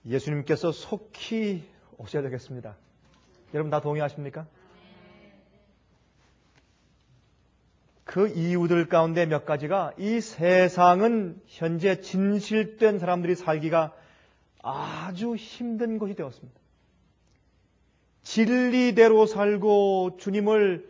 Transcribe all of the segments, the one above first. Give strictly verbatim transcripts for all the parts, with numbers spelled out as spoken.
예수님께서 속히 오셔야 되겠습니다. 여러분 다 동의하십니까? 그 이유들 가운데 몇 가지가 이 세상은 현재 진실된 사람들이 살기가 아주 힘든 곳이 되었습니다. 진리대로 살고 주님을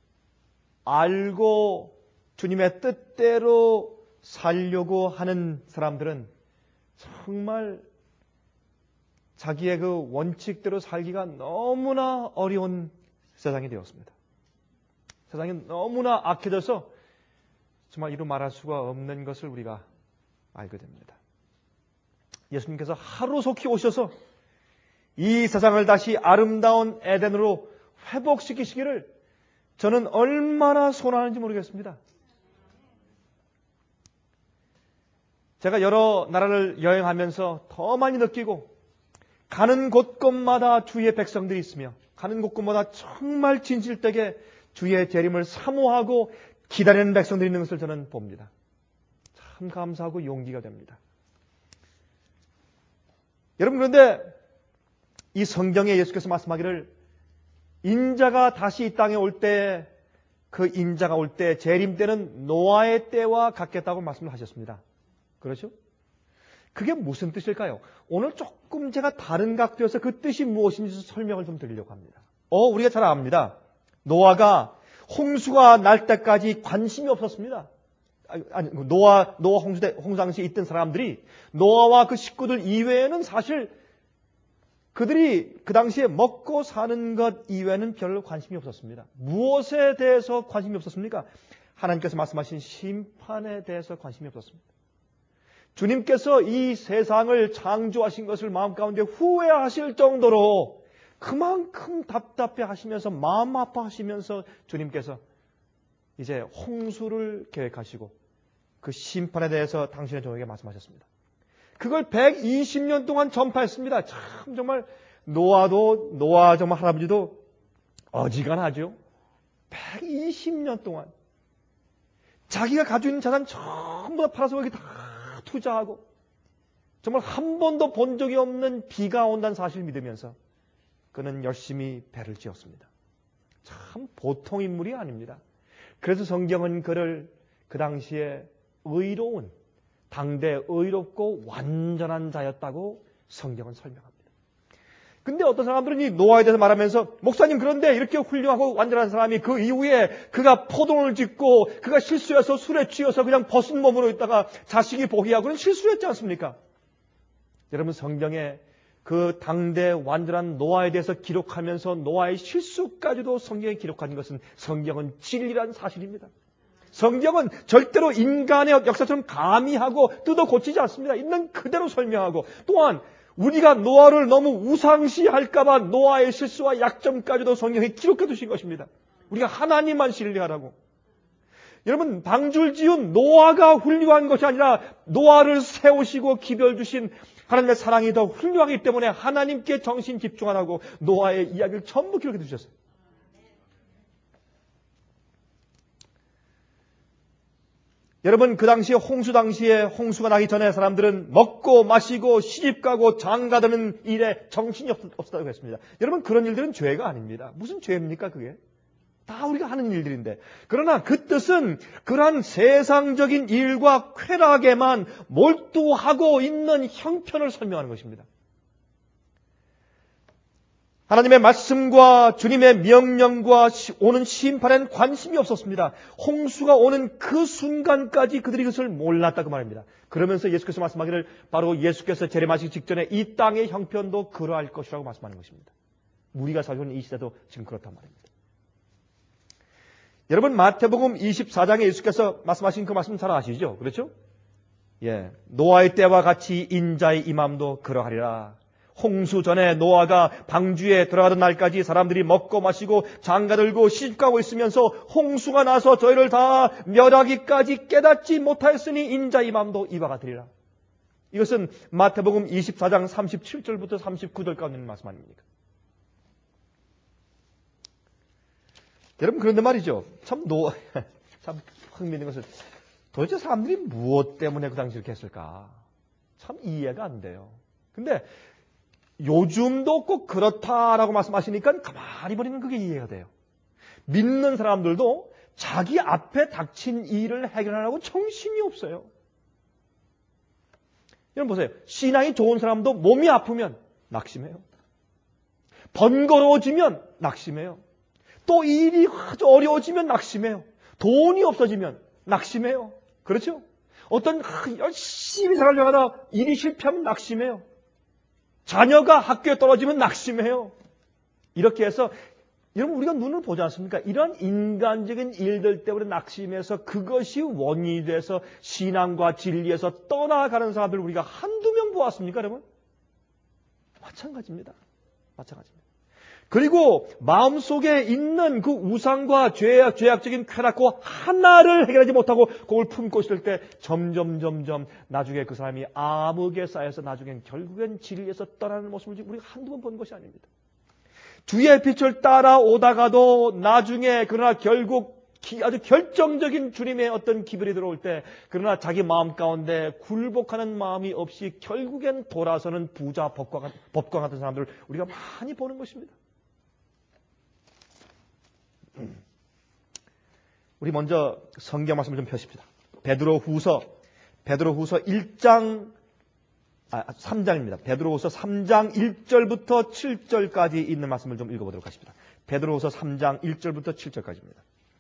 알고 주님의 뜻대로 살려고 하는 사람들은 정말 자기의 그 원칙대로 살기가 너무나 어려운 세상이 되었습니다. 세상이 너무나 악해져서 정말 이루 말할 수가 없는 것을 우리가 알게 됩니다. 예수님께서 하루속히 오셔서 이 세상을 다시 아름다운 에덴으로 회복시키시기를 저는 얼마나 소원하는지 모르겠습니다. 제가 여러 나라를 여행하면서 더 많이 느끼고 가는 곳곳마다 주의 백성들이 있으며 가는 곳곳마다 정말 진실되게 주의 재림을 사모하고 기다리는 백성들이 있는 것을 저는 봅니다. 참 감사하고 용기가 됩니다. 여러분 그런데 이 성경에 예수께서 말씀하기를 인자가 다시 이 땅에 올 때 그 인자가 올 때 재림 때는 노아의 때와 같겠다고 말씀을 하셨습니다. 그렇죠? 그게 무슨 뜻일까요? 오늘 조금 제가 다른 각도에서 그 뜻이 무엇인지 설명을 좀 드리려고 합니다. 어, 우리가 잘 압니다. 노아가 홍수가 날 때까지 관심이 없었습니다. 아니, 노아, 노아 홍수, 홍수 당시에 있던 사람들이 노아와 그 식구들 이외에는 사실 그들이 그 당시에 먹고 사는 것 이외에는 별로 관심이 없었습니다. 무엇에 대해서 관심이 없었습니까? 하나님께서 말씀하신 심판에 대해서 관심이 없었습니다. 주님께서 이 세상을 창조하신 것을 마음 가운데 후회하실 정도로 그만큼 답답해 하시면서 마음 아파하시면서 주님께서 이제 홍수를 계획하시고 그 심판에 대해서 당신의 종에게 말씀하셨습니다. 그걸 백이십 년 동안 전파했습니다. 참 정말 노아도 노아 정말 할아버지도 어지간하죠. 백이십 년 동안 자기가 가지고 있는 자산 전부 다 팔아서 거기 다 투자하고 정말 한 번도 본 적이 없는 비가 온다는 사실을 믿으면서 그는 열심히 배를 지었습니다. 참 보통 인물이 아닙니다. 그래서 성경은 그를 그 당시에 의로운 당대 의롭고 완전한 자였다고 성경은 설명합니다. 근데 어떤 사람들은 이 노아에 대해서 말하면서 목사님 그런데 이렇게 훌륭하고 완전한 사람이 그 이후에 그가 포동을 짓고 그가 실수해서 술에 취해서 그냥 벗은 몸으로 있다가 자식이 보기하고 그런 실수를 했지 않습니까? 여러분 성경에 그 당대 완전한 노아에 대해서 기록하면서 노아의 실수까지도 성경에 기록한 것은 성경은 진리란 사실입니다. 성경은 절대로 인간의 역사처럼 가미하고 뜯어 고치지 않습니다. 있는 그대로 설명하고 또한 우리가 노아를 너무 우상시할까봐 노아의 실수와 약점까지도 성경에 기록해 두신 것입니다. 우리가 하나님만 신뢰하라고. 여러분 방주를 지은 노아가 훌륭한 것이 아니라 노아를 세우시고 기별 주신 하나님의 사랑이 더 훌륭하기 때문에 하나님께 정신 집중하라고 노아의 이야기를 전부 기록해 두셨어요. 여러분 그 당시에 홍수 당시에 홍수가 나기 전에 사람들은 먹고 마시고 시집가고 장가드는 일에 정신이 없, 없었다고 했습니다. 여러분 그런 일들은 죄가 아닙니다. 무슨 죄입니까 그게? 다 우리가 하는 일들인데. 그러나 그 뜻은 그러한 세상적인 일과 쾌락에만 몰두하고 있는 형편을 설명하는 것입니다. 하나님의 말씀과 주님의 명령과 오는 심판에는 관심이 없었습니다. 홍수가 오는 그 순간까지 그들이 그것을 몰랐다고 말합니다. 그러면서 예수께서 말씀하기를 바로 예수께서 재림하시기 직전에 이 땅의 형편도 그러할 것이라고 말씀하는 것입니다. 우리가 살고 있는 이 시대도 지금 그렇단 말입니다. 여러분 마태복음 이십사 장에 예수께서 말씀하신 그 말씀 잘 아시죠? 그렇죠? 예, 노아의 때와 같이 인자의 임함도 그러하리라. 홍수 전에 노아가 방주에 들어가던 날까지 사람들이 먹고 마시고 장가들고 시집가고 있으면서 홍수가 나서 저희를 다 멸하기까지 깨닫지 못하였으니 인자의 맘도 이와 같으리라. 이것은 마태복음 이십사 장 삼십칠 절부터 삼십구 절 가운데 있는 말씀 아닙니까? 여러분 그런데 말이죠. 참 노, 참 흥미있는 것은 도대체 사람들이 무엇 때문에 그 당시 이렇게 했을까? 참 이해가 안 돼요. 근데 요즘도 꼭 그렇다라고 말씀하시니까 가만히 보니까 그게 이해가 돼요. 믿는 사람들도 자기 앞에 닥친 일을 해결하려고 정신이 없어요. 여러분 보세요. 신앙이 좋은 사람도 몸이 아프면 낙심해요. 번거로워지면 낙심해요. 또 일이 아주 어려워지면 낙심해요. 돈이 없어지면 낙심해요. 그렇죠? 어떤 열심히 살아가다 일이 실패하면 낙심해요. 자녀가 학교에 떨어지면 낙심해요. 이렇게 해서 여러분 우리가 눈을 보지 않습니까? 이런 인간적인 일들 때문에 낙심해서 그것이 원인이 돼서 신앙과 진리에서 떠나가는 사람들 우리가 한두 명 보았습니까, 여러분? 마찬가지입니다. 마찬가지입니다. 그리고 마음속에 있는 그 우상과 죄악, 죄악적인 쾌락과 하나를 해결하지 못하고 그걸 품고 있을 때 점점 점점 나중에 그 사람이 암흑에 쌓여서 나중엔 결국엔 진리에서 떠나는 모습을 우리가 한두 번 본 것이 아닙니다. 주의 빛을 따라오다가도 나중에 그러나 결국 아주 결정적인 주님의 어떤 기별이 들어올 때 그러나 자기 마음 가운데 굴복하는 마음이 없이 결국엔 돌아서는 부자 법과, 법과 같은 사람들을 우리가 많이 보는 것입니다. 우리 먼저 성경 말씀을 좀 펴십시다. 베드로 후서, 베드로 후서 일 장, 아, 삼 장입니다. 베드로 후서 삼 장 일 절부터 칠 절까지 있는 말씀을 좀 읽어보도록 하겠습니다. 베드로 후서 삼 장 일 절부터 칠 절까지입니다.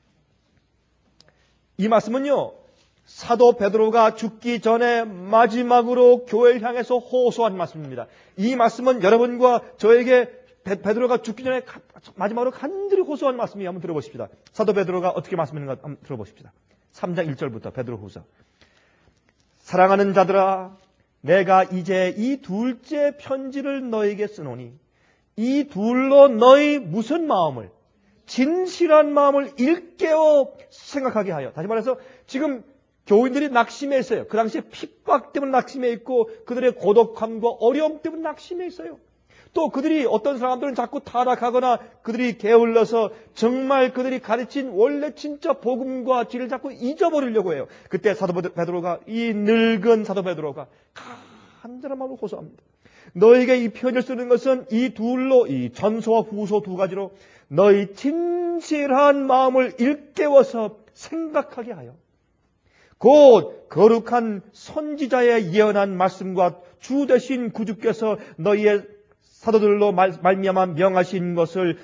이 말씀은요, 사도 베드로가 죽기 전에 마지막으로 교회를 향해서 호소한 말씀입니다. 이 말씀은 여러분과 저에게 베드로가 죽기 전에 마지막으로 간절히 호소한 말씀이 한번 들어보십시다. 사도 베드로가 어떻게 말씀하는가 한번 들어보십시다. 삼 장 일 절부터 베드로 후서. 사랑하는 자들아, 내가 이제 이 둘째 편지를 너에게 쓰노니 이 둘로 너희 무슨 마음을, 진실한 마음을 일깨워 생각하게 하여. 다시 말해서 지금 교인들이 낙심해 있어요. 그 당시에 핍박 때문에 낙심해 있고 그들의 고독함과 어려움 때문에 낙심해 있어요. 또 그들이 어떤 사람들은 자꾸 타락하거나 그들이 게을러서 정말 그들이 가르친 원래 진짜 복음과 진리를 자꾸 잊어버리려고 해요. 그때 사도 베드로가, 이 늙은 사도 베드로가 간절한 마음으로 호소합니다. 너에게 이 편지를 쓰는 것은 이 둘로, 이 전서와 후서 두 가지로 너희 진실한 마음을 일깨워서 생각하게 하여 곧 거룩한 선지자의 예언한 말씀과 주 되신 구주께서 너희의 사도들로 말미암아 명하신 것을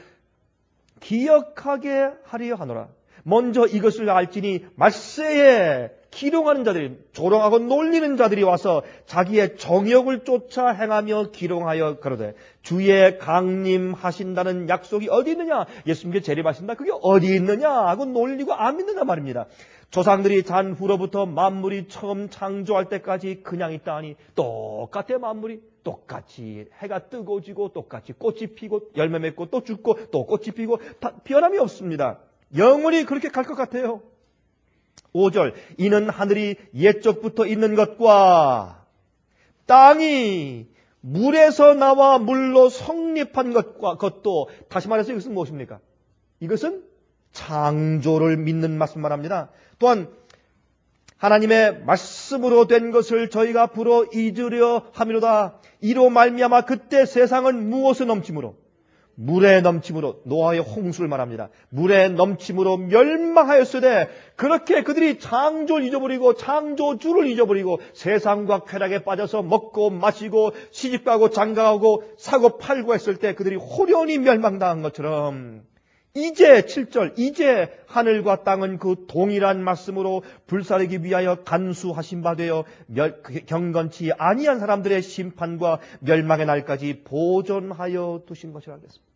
기억하게 하려 하노라. 먼저 이것을 알지니 말세에 기롱하는 자들이, 조롱하고 놀리는 자들이 와서 자기의 정욕을 쫓아 행하며 기롱하여 가로되 주의 강림하신다는 약속이 어디 있느냐? 예수님께 재림하신다. 그게 어디 있느냐? 하고 놀리고 안 믿는단 말입니다. 조상들이 잔 후로부터 만물이 처음 창조할 때까지 그냥 있다 하니 똑같아. 만물이 똑같이 해가 뜨고 지고 똑같이 꽃이 피고 열매 맺고 또 죽고 또 꽃이 피고 변함이 없습니다. 영원히 그렇게 갈 것 같아요. 오 절. 이는 하늘이 옛적부터 있는 것과 땅이 물에서 나와 물로 성립한 것과 것도, 다시 말해서 이것은 무엇입니까? 이것은 창조를 믿는 말씀 말합니다. 또한 하나님의 말씀으로 된 것을 저희가 불어 잊으려 함이로다. 이로 말미암아 그때 세상은 무엇을 넘침으로? 물에 넘침으로, 노아의 홍수를 말합니다. 물에 넘침으로 멸망하였으되 그렇게 그들이 창조를 잊어버리고 창조주를 잊어버리고 세상과 쾌락에 빠져서 먹고 마시고 시집가고 장가가고 사고 팔고 했을 때 그들이 호련히 멸망당한 것처럼 이제 칠 절, 이제 하늘과 땅은 그 동일한 말씀으로 불사르기 위하여 간수하신 바 되어 멸, 경건치 아니한 사람들의 심판과 멸망의 날까지 보존하여 두신 것이라 하겠습니다.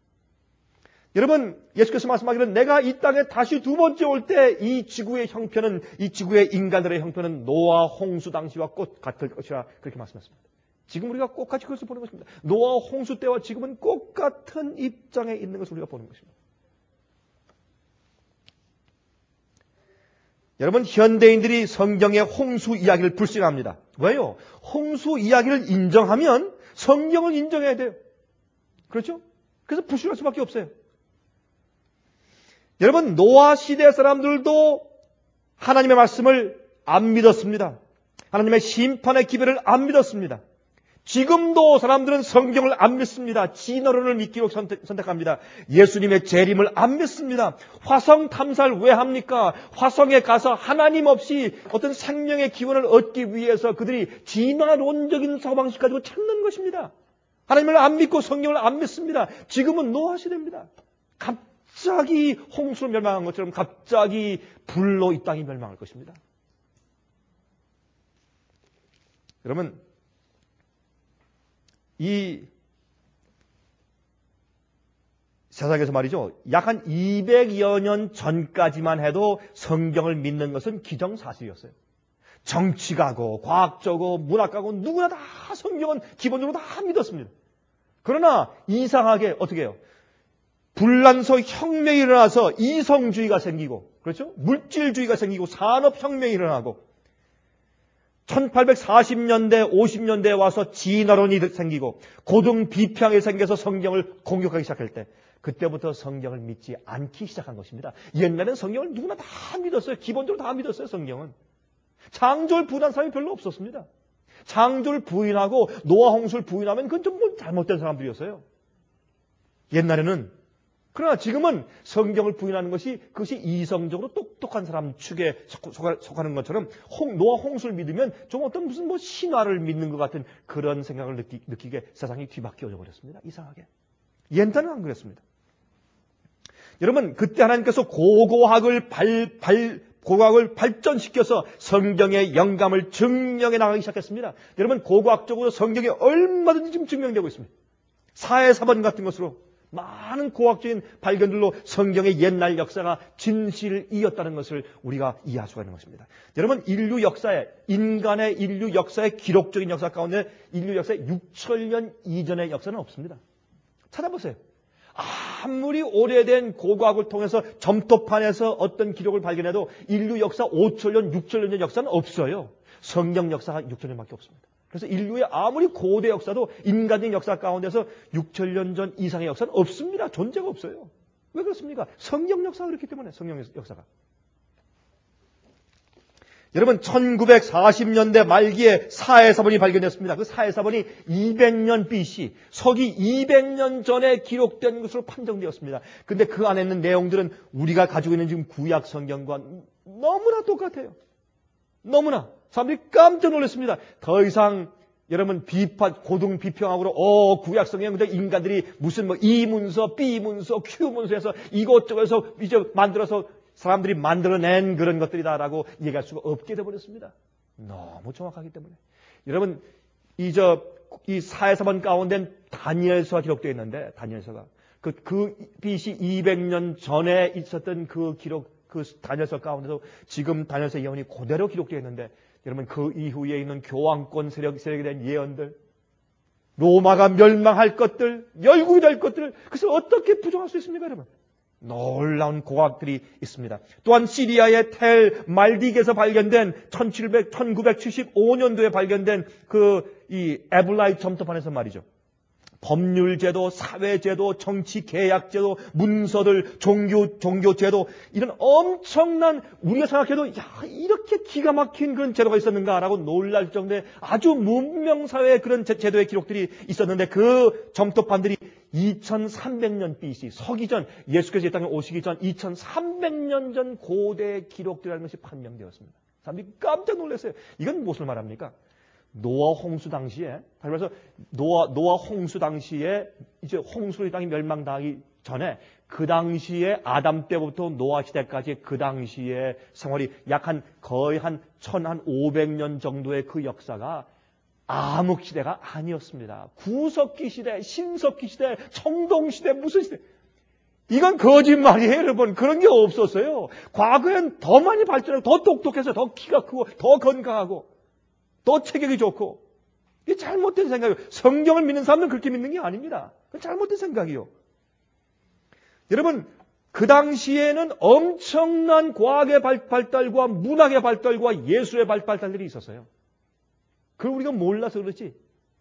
여러분, 예수께서 말씀하기를 내가 이 땅에 다시 두 번째 올 때 이 지구의 형편은, 이 지구의 인간들의 형편은 노아 홍수 당시와 꽃 같을 것이라 그렇게 말씀하셨습니다. 지금 우리가 꽃같이 그것을 보는 것입니다. 노아 홍수 때와 지금은 꽃 같은 입장에 있는 것을 우리가 보는 것입니다. 여러분, 현대인들이 성경의 홍수 이야기를 불신합니다. 왜요? 홍수 이야기를 인정하면 성경을 인정해야 돼요. 그렇죠? 그래서 불신할 수밖에 없어요. 여러분, 노아 시대 사람들도 하나님의 말씀을 안 믿었습니다. 하나님의 심판의 기별을 안 믿었습니다. 지금도 사람들은 성경을 안 믿습니다. 진화론을 믿기로 선택, 선택합니다. 예수님의 재림을 안 믿습니다. 화성 탐사를 왜 합니까? 화성에 가서 하나님 없이 어떤 생명의 기원을 얻기 위해서 그들이 진화론적인 사고방식 가지고 찾는 것입니다. 하나님을 안 믿고 성경을 안 믿습니다. 지금은 노아 시대입니다. 갑자기 홍수로 멸망한 것처럼 갑자기 불로 이 땅이 멸망할 것입니다. 여러분, 이 세상에서 말이죠. 약 한 이백여 년 전까지만 해도 성경을 믿는 것은 기정사실이었어요. 정치가고 과학자고 문학가고 누구나 다 성경은 기본적으로 다 믿었습니다. 그러나 이상하게 어떻게 해요? 불란서 혁명이 일어나서 이성주의가 생기고, 그렇죠? 물질주의가 생기고 산업혁명이 일어나고 천팔백사십 년대, 오십 년대에 와서 진화론이 생기고 고등비평이 생겨서 성경을 공격하기 시작할 때 그때부터 성경을 믿지 않기 시작한 것입니다. 옛날엔 성경을 누구나 다 믿었어요. 기본적으로 다 믿었어요. 성경은. 창조를 부인한 사람이 별로 없었습니다. 창조를 부인하고 노아 홍수를 부인하면 그건 좀 뭐 잘못된 사람들이었어요. 옛날에는. 그러나 지금은 성경을 부인하는 것이 그것이 이성적으로 똑똑한 사람 축에 속하는 것처럼 홍, 노아 홍수를 믿으면 좀 어떤 무슨 뭐 신화를 믿는 것 같은 그런 생각을 느끼, 느끼게 세상이 뒤바뀌어져 버렸습니다. 이상하게. 옛날에는 안 그랬습니다. 여러분, 그때 하나님께서 고고학을 발, 발, 고고학을 발전시켜서 성경의 영감을 증명해 나가기 시작했습니다. 여러분, 고고학적으로 성경이 얼마든지 지금 증명되고 있습니다. 사회사본 같은 것으로 많은 고학적인 발견들로 성경의 옛날 역사가 진실이었다는 것을 우리가 이해할 수가 있는 것입니다. 여러분, 인류 역사에, 인간의 인류 역사의 기록적인 역사 가운데 인류 역사의 육천 년 이전의 역사는 없습니다. 찾아보세요. 아무리 오래된 고고학을 통해서 점토판에서 어떤 기록을 발견해도 인류 역사 오천 년, 육천 년 역사는 없어요. 성경 역사가 육천 년밖에 없습니다. 그래서 인류의 아무리 고대 역사도 인간의 역사 가운데서 육천 년 전 이상의 역사는 없습니다. 존재가 없어요. 왜 그렇습니까? 성경 역사가 그렇기 때문에 성경 역사가. 여러분, 천구백사십 년대 말기에 사해사본이 발견됐습니다. 그 사해사본이 이백 년 비씨, 서기 이백 년 전에 기록된 것으로 판정되었습니다. 근데 그 안에 있는 내용들은 우리가 가지고 있는 지금 구약 성경과 너무나 똑같아요. 너무나. 사람들이 깜짝 놀랐습니다. 더 이상 여러분 비판, 고등 비평학으로 어 구약 성경 근데 인간들이 무슨 뭐 이 문서, 비 문서, 큐 문서에서 이것저것에서 이제 만들어서 사람들이 만들어낸 그런 것들이다라고 얘기할 수가 없게 되어버렸습니다. 너무 정확하기 때문에. 여러분, 이 저 이 사해사본 가운데 다니엘서가 기록되어 있는데 다니엘서가 그, 그 비씨 이백 년 전에 있었던 그 기록, 그 다니엘서 가운데도 지금 다니엘서 예언이 그대로 기록되어 있는데 여러분, 그 이후에 있는 교황권 세력, 세력에 대한 예언들, 로마가 멸망할 것들, 열국이 될 것들, 그래서 어떻게 부정할 수 있습니까, 여러분? 놀라운 고학들이 있습니다. 또한 시리아의 텔 말딕에서 발견된 천칠백, 천구백칠십오 년도에 발견된 그 이 에블라이 점토판에서 말이죠. 법률제도, 사회제도, 정치계약제도, 문서들, 종교, 종교제도, 이런 엄청난, 우리가 생각해도, 야, 이렇게 기가 막힌 그런 제도가 있었는가라고 놀랄 정도의 아주 문명사회의 그런 제도의 기록들이 있었는데, 그 점토판들이 이천삼백 년 비씨, 서기 전, 예수께서 이 땅에 오시기 전 이천삼백 년 전 고대 기록들이라는 것이 판명되었습니다. 사람들이 깜짝 놀랐어요. 이건 무엇을 말합니까? 노아 홍수 당시에, 다시 말해서 노아, 노아 홍수 당시에 이제 홍수로 이 땅이 멸망당하기 전에 그 당시에 아담 때부터 노아 시대까지 그 당시에 생활이 약 한 거의 한 천오백 년 정도의 그 역사가 암흑 시대가 아니었습니다. 구석기 시대, 신석기 시대, 청동 시대, 무슨 시대. 이건 거짓말이에요, 여러분. 그런 게 없었어요. 과거엔 더 많이 발전하고 더 똑똑해서 더 키가 크고 더 건강하고 더 체격이 좋고. 이게 잘못된 생각이에요. 성경을 믿는 사람은 그렇게 믿는 게 아닙니다. 그건 잘못된 생각이요. 여러분, 그 당시에는 엄청난 과학의 발달과 문학의 발달과 예술의 발달들이 있었어요. 그걸 우리가 몰라서 그렇지.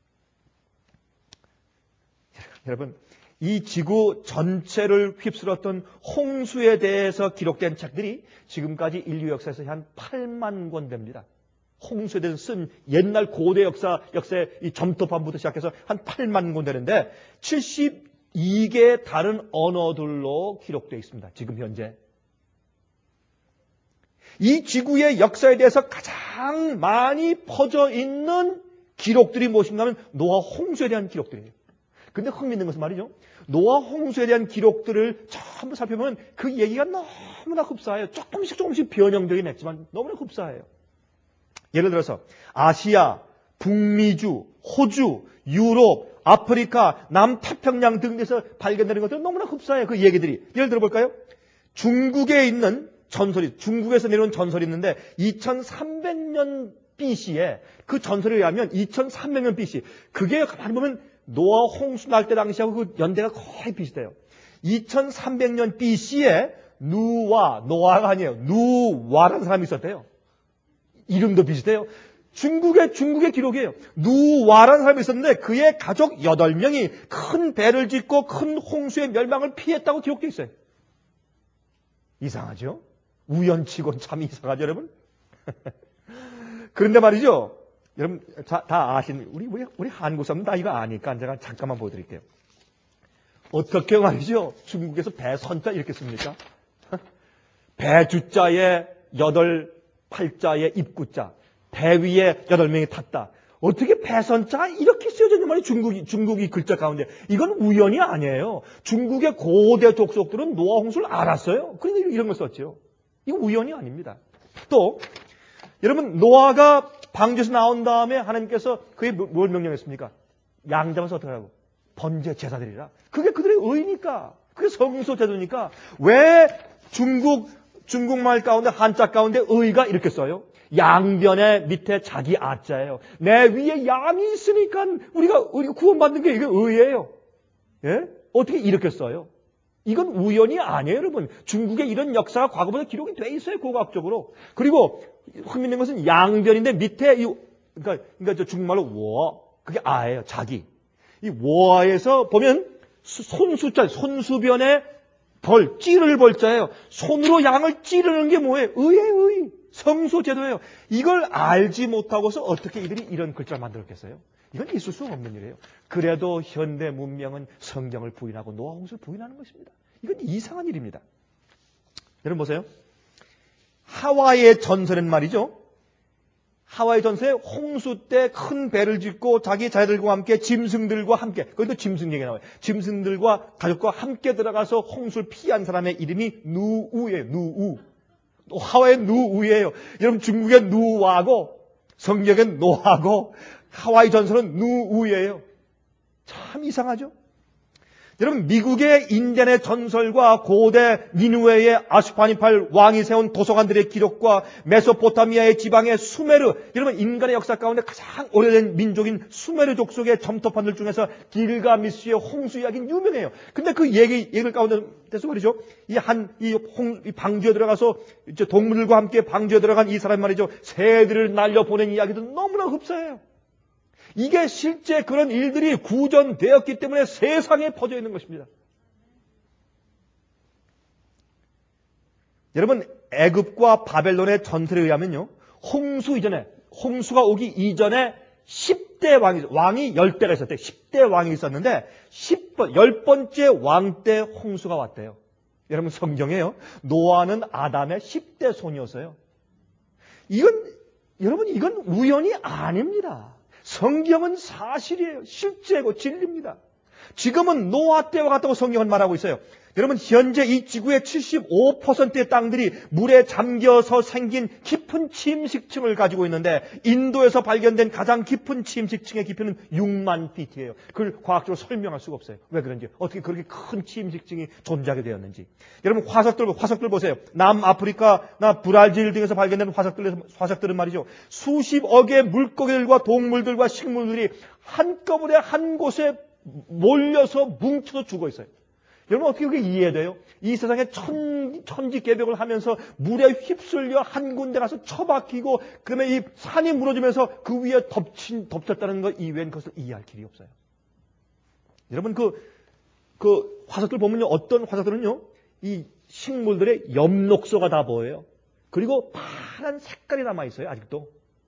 여러분, 이 지구 전체를 휩쓸었던 홍수에 대해서 기록된 책들이 지금까지 인류 역사에서 한 팔만 권 됩니다. 홍수에 대해서 쓴 옛날 고대 역사, 역사의 이 점토판부터 시작해서 한 팔만 권 되는데 칠십이 개의 다른 언어들로 기록되어 있습니다. 지금 현재. 이 지구의 역사에 대해서 가장 많이 퍼져 있는 기록들이 무엇인가 하면 노아 홍수에 대한 기록들이에요. 근데 흥미있는 것은 말이죠. 노아 홍수에 대한 기록들을 전부 살펴보면 그 얘기가 너무나 흡사해요. 조금씩 조금씩 변형되긴 했지만 너무나 흡사해요. 예를 들어서 아시아, 북미주, 호주, 유럽, 아프리카, 남태평양 등에서 발견되는 것들은 너무나 흡사해요. 그 얘기들이. 예를 들어볼까요? 중국에 있는 전설이, 중국에서 내려온 전설이 있는데 이천삼백 년 비씨에 그 전설에 의하면 이천삼백 년 비씨, 그게 가만히 보면 노아 홍수 날 때 당시하고 그 연대가 거의 비슷해요. 이천삼백 년 비씨에 누와, 노아가 아니에요. 누와라는 사람이 있었대요. 이름도 비슷해요. 중국의, 중국의 기록이에요. 누와라는 사람이 있었는데 그의 가족 여덟 명이 큰 배를 짓고 큰 홍수의 멸망을 피했다고 기록되어 있어요. 이상하죠? 우연치곤 참 이상하죠, 여러분? 그런데 말이죠. 여러분, 다, 다 아시는, 우리, 우리, 우리 한국 사람은 다 이거 아니까 제가 잠깐만 보여드릴게요. 어떻게 말이죠? 중국에서 배선자 이렇게 씁니까? 배주자에 여덟, 팔자에 입구자, 배 위에 여덟 명이 탔다. 어떻게 배선자가 이렇게 쓰여졌냐 말이에요. 중국이, 중국이 글자 가운데. 이건 우연이 아니에요. 중국의 고대 족속들은 노아 홍수를 알았어요. 그러니까 이런 걸 썼죠. 이거 우연이 아닙니다. 또, 여러분, 노아가 방주에서 나온 다음에 하나님께서 그에 뭘 명령했습니까? 양 잡아서 어떻게 하라고? 번제 제사드리라. 그게 그들의 의니까. 그게 성소 제도니까. 왜 중국, 중국말 가운데, 한자 가운데 의가 이렇게 써요? 양변의 밑에 자기 아자예요. 내 위에 양이 있으니까 우리가, 우리가 구원받는 게 이게 의예요. 예? 어떻게 이렇게 써요? 이건 우연이 아니에요, 여러분. 중국에 이런 역사가 과거보다 기록이 돼 있어요, 고고학적으로. 그리고 흥미있는 것은 양변인데 밑에 이, 그러니까, 그러니까 저 중국말로 워, 그게 아예요, 자기. 이 워에서 보면 손수자, 손수변에 벌, 찌를 벌자예요. 손으로 양을 찌르는 게 뭐예요? 의예요, 의. 성소제도예요. 이걸 알지 못하고서 어떻게 이들이 이런 글자를 만들었겠어요? 이건 있을 수 없는 일이에요. 그래도 현대 문명은 성경을 부인하고 노아 홍수를 부인하는 것입니다. 이건 이상한 일입니다. 여러분 보세요. 하와이의 전설은 말이죠. 하와이 전설에 홍수 때 큰 배를 짓고 자기 자녀들과 함께 짐승들과 함께, 거기도 짐승 얘기가 나와요. 짐승들과 가족과 함께 들어가서 홍수를 피한 사람의 이름이 누우예요. 누우. 또 하와이의 누우예요. 여러분 중국의 누와고 성경의 노하고 하와이 전설은 누우예요. 참 이상하죠? 여러분 미국의 인디안의 전설과 고대 니누웨의 아슈파니팔 왕이 세운 도서관들의 기록과 메소포타미아의 지방의 수메르, 여러분 인간의 역사 가운데 가장 오래된 민족인 수메르 족속의 점토판들 중에서 길가미스의 홍수 이야기는 유명해요. 근데 그 얘기, 얘기를 가운데 대해서 말이죠. 이 한, 이 홍, 이 방주에 들어가서 이제 동물들과 함께 방주에 들어간 이 사람 말이죠. 새들을 날려보낸 이야기도 너무나 흡사해요. 이게 실제 그런 일들이 구전되었기 때문에 세상에 퍼져 있는 것입니다. 여러분 애굽과 바벨론의 전설에 의하면요. 홍수 이전에 홍수가 오기 이전에 십 대 왕이 왕이 열 대가 있었대요. 십 대 왕이 있었는데 십 번, 열 번째 왕 때 홍수가 왔대요. 여러분 성경에요. 노아는 아담의 십 대 손이었어요. 이건 여러분 이건 우연이 아닙니다. 성경은 사실이에요. 실제고 진리입니다. 지금은 노아 때와 같다고 성경은 말하고 있어요. 여러분 현재 이 지구의 칠십오 퍼센트의 땅들이 물에 잠겨서 생긴 깊은 침식층을 가지고 있는데 인도에서 발견된 가장 깊은 침식층의 깊이는 육만 피트예요. 그걸 과학적으로 설명할 수가 없어요. 왜 그런지, 어떻게 그렇게 큰 침식층이 존재하게 되었는지. 여러분 화석들, 화석들 보세요. 남아프리카나 브라질 등에서 발견된 화석들, 화석들은 말이죠. 수십억의 물고기들과 동물들과 식물들이 한꺼번에 한 곳에 몰려서 뭉쳐서 죽어 있어요. 여러분 어떻게 그게 이해돼요? 이 세상에 천, 천지개벽을 하면서 물에 휩쓸려 한 군데 가서 처박히고 그러면 이 산이 무너지면서 그 위에 덮친, 덮쳤다는 것 이외엔 그것을 이해할 길이 없어요. 여러분 그, 그 화석들 보면요. 어떤 화석들은요. 이 식물들의 엽록소가 다 보여요. 그리고 파란 색깔이 남아있어요. 아직도.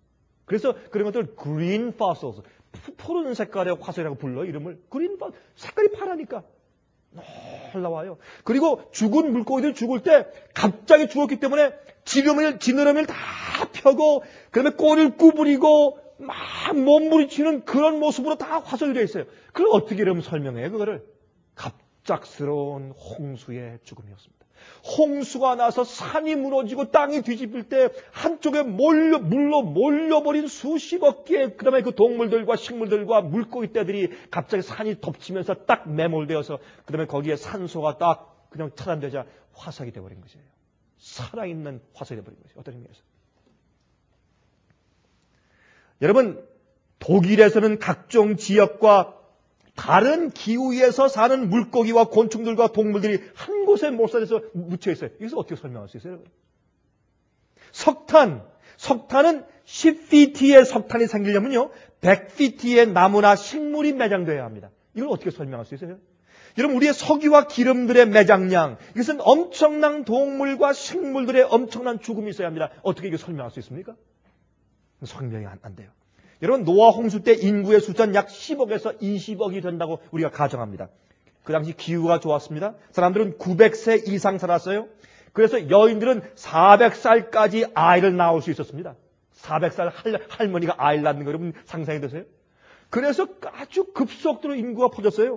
그래서 그런 것들 green fossils, 푸른 색깔의 화석이라고 불러. 이름을 green fossils. 색깔이 파라니까 놀라워요. 그리고 죽은 물고기들 죽을 때 갑자기 죽었기 때문에 지름을 지느러미를 다 펴고 그다음에 꼬리를 구부리고 막 몸부림치는 그런 모습으로 다 화석이 되어 있어요. 그걸 어떻게 이러면 설명해요? 그거를 갑작스러운 홍수의 죽음이었습니다. 홍수가 나서 산이 무너지고 땅이 뒤집힐 때 한쪽에 몰려, 물로 몰려버린 수십억 개의 그 다음에 그 동물들과 식물들과 물고기 떼들이 갑자기 산이 덮치면서 딱 매몰되어서 그 다음에 거기에 산소가 딱 그냥 차단되자 화석이 되어버린 것이에요. 살아있는 화석이 되어버린 것이에요. 어떤 의미에서. 여러분, 독일에서는 각종 지역과 다른 기후에서 사는 물고기와 곤충들과 동물들이 한 곳에 몰살해서 묻혀 있어요. 이것을 어떻게 설명할 수 있어요? 석탄. 석탄은 십 피트의 석탄이 생기려면요, 백 피트의 나무나 식물이 매장되어야 합니다. 이걸 어떻게 설명할 수 있어요? 여러분, 우리의 석유와 기름들의 매장량, 이것은 엄청난 동물과 식물들의 엄청난 죽음이 있어야 합니다. 어떻게 이거 설명할 수 있습니까? 설명이 안, 안 돼요. 여러분, 노아 홍수 때 인구의 숫자는 약 십억에서 이십억이 된다고 우리가 가정합니다. 그 당시 기후가 좋았습니다. 사람들은 구백 세 이상 살았어요. 그래서 여인들은 사백 살까지 아이를 낳을 수 있었습니다. 사백 살 할, 할머니가 아이를 낳는 거 여러분 상상이 되세요? 그래서 아주 급속도로 인구가 퍼졌어요.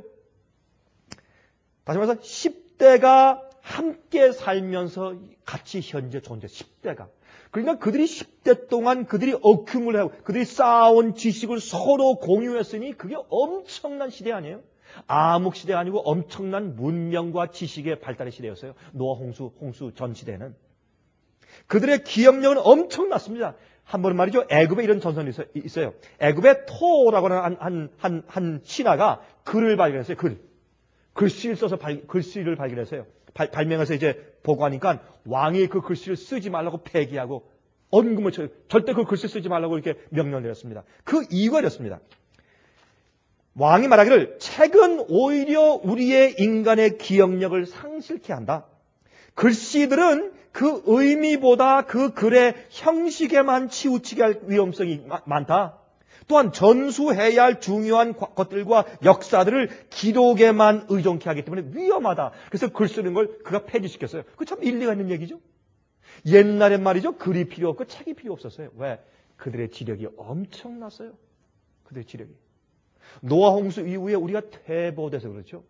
다시 말해서 십 대가 함께 살면서 같이 현재 존재, 십 대가. 그러니까 그들이 십 대 동안 그들이 어큐물 하고 그들이 쌓아온 지식을 서로 공유했으니 그게 엄청난 시대 아니에요? 암흑 시대가 아니고 엄청난 문명과 지식의 발달의 시대였어요. 노아 홍수, 홍수 전 시대는. 그들의 기억력은 엄청났습니다. 한 번은 말이죠. 애굽에 이런 전선이 있어요. 애굽의 토라고 하는 한, 한, 한, 한 신하가 글을 발견했어요. 글. 글씨를 써서 발, 글씨를 발견했어요. 발, 발명해서 이제 보고하니까 왕이 그 글씨를 쓰지 말라고 폐기하고 언금을 쳐요. 절대 그 글씨 쓰지 말라고 이렇게 명령을 내렸습니다. 그 이유가 이렇습니다. 왕이 말하기를 책은 오히려 우리의 인간의 기억력을 상실케 한다. 글씨들은 그 의미보다 그 글의 형식에만 치우치게 할 위험성이 마, 많다. 또한 전수해야 할 중요한 것들과 역사들을 기록에만 의존케 하기 때문에 위험하다. 그래서 글 쓰는 걸 그가 폐지시켰어요. 그 참 일리가 있는 얘기죠. 옛날엔 말이죠. 글이 필요 없고 책이 필요 없었어요. 왜? 그들의 지력이 엄청났어요. 그들의 지력이. 노아 홍수 이후에 우리가 퇴보돼서 그렇죠.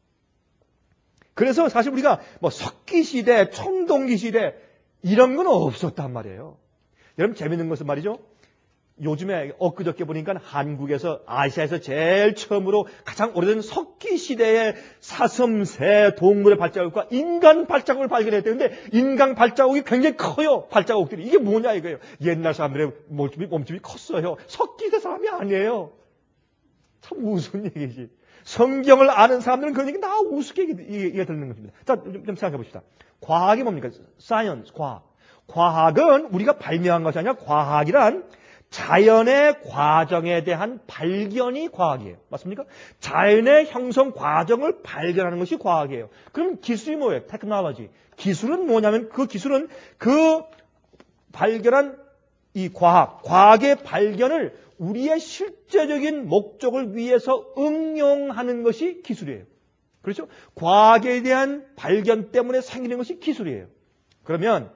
그래서 사실 우리가 뭐 석기 시대, 청동기 시대 이런 건 없었단 말이에요. 여러분 재밌는 것은 말이죠. 요즘에 엊그저께 보니까 한국에서 아시아에서 제일 처음으로 가장 오래된 석기 시대의 사슴새 동물의 발자국과 인간 발자국을 발견했대는데 인간 발자국이 굉장히 커요. 발자국들이. 이게 뭐냐 이거예요. 옛날 사람들의 몸집이, 몸집이 컸어요. 석기 시대 사람이 아니에요. 참 우스운 얘기지. 성경을 아는 사람들은 그런 얘기 다 우습게 얘기가 듣는 것입니다. 자, 좀, 좀 생각해 봅시다. 과학이 뭡니까? 사이언스, 과학. 과학은 우리가 발명한 것이 아니라 과학이란 자연의 과정에 대한 발견이 과학이에요. 맞습니까? 자연의 형성 과정을 발견하는 것이 과학이에요. 그럼 기술이 뭐예요? 테크놀로지. 기술은 뭐냐면 그 기술은 그 발견한 이 과학, 과학의 발견을 우리의 실제적인 목적을 위해서 응용하는 것이 기술이에요. 그렇죠? 과학에 대한 발견 때문에 생기는 것이 기술이에요. 그러면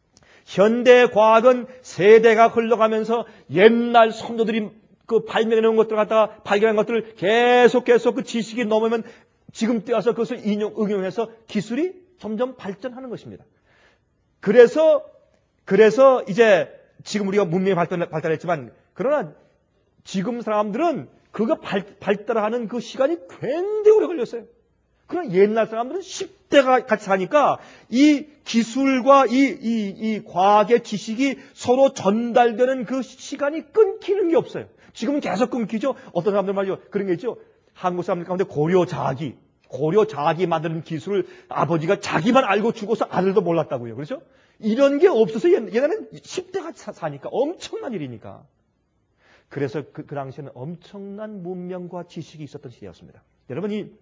현대 과학은 세대가 흘러가면서 옛날 선조들이 그 발명해 놓은 것들 갖다가 발견한 것들을 계속 계속 그 지식이 넘으면 지금 뛰어서 그것을 인용, 응용해서 기술이 점점 발전하는 것입니다. 그래서, 그래서 이제 지금 우리가 문명이 발달, 발달했지만 그러나 지금 사람들은 그거 발, 발달하는 그 시간이 굉장히 오래 걸렸어요. 그러나 옛날 사람들은 십 대가 같이 사니까 이 기술과 이, 이, 이 과학의 지식이 서로 전달되는 그 시간이 끊기는 게 없어요. 지금은 계속 끊기죠. 어떤 사람들 말이죠. 그런 게 있죠. 한국 사람들 가운데 고려자기, 고려자기 만드는 기술을 아버지가 자기만 알고 죽어서 아들도 몰랐다고요. 그렇죠? 이런 게 없어서 옛날에는 십 대가 사니까 엄청난 일이니까. 그래서 그, 그 당시에는 엄청난 문명과 지식이 있었던 시대였습니다. 여러분이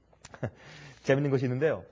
재밌는 것이 있는데요.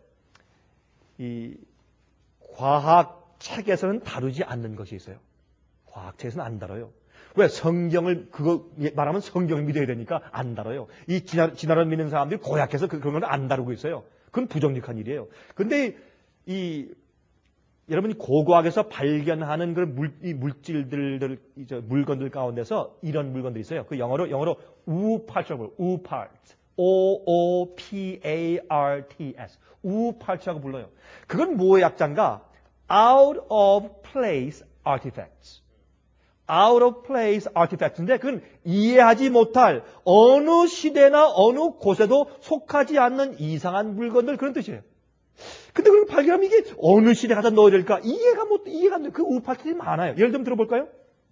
이 과학 책에서는 다루지 않는 것이 있어요. 과학 책에서는 안 다뤄요. 왜? 성경을, 그거 말하면 성경을 믿어야 되니까 안 다뤄요. 이 진화, 진화론 믿는 사람들이 고약해서 그런 걸 안 다루고 있어요. 그건 부정직한 일이에요. 근데 이, 여러분이 고고학에서 발견하는 그런 물, 이 물질들, 이제 물건들 가운데서 이런 물건들이 있어요. 그 영어로, 영어로 우파트라고, 우파트. O O P A R T S. 우파트라고 불러요. 그건 뭐의 약자인가? Out of place artifacts. Out of place artifacts인데 그건 이해하지 못할 어느 시대나 어느 곳에도 속하지 않는 이상한 물건들 그런 뜻이에요. 근데 그걸 발견하면 이게 어느 시대 갖다 넣어야 될까? 이해가 못, 이해가 안 돼. 그 우파트들이 많아요. 예를 들면 들어볼까요?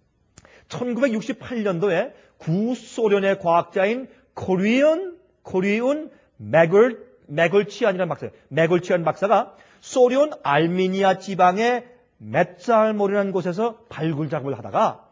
천구백육십팔 년도에 구소련의 과학자인 코리온, 코리온 맥을, 맥을치안이라는 박사예요. 맥을치안 박사가 소련 알미니아 지방의 메짤몰이라는 곳에서 발굴 작업을 하다가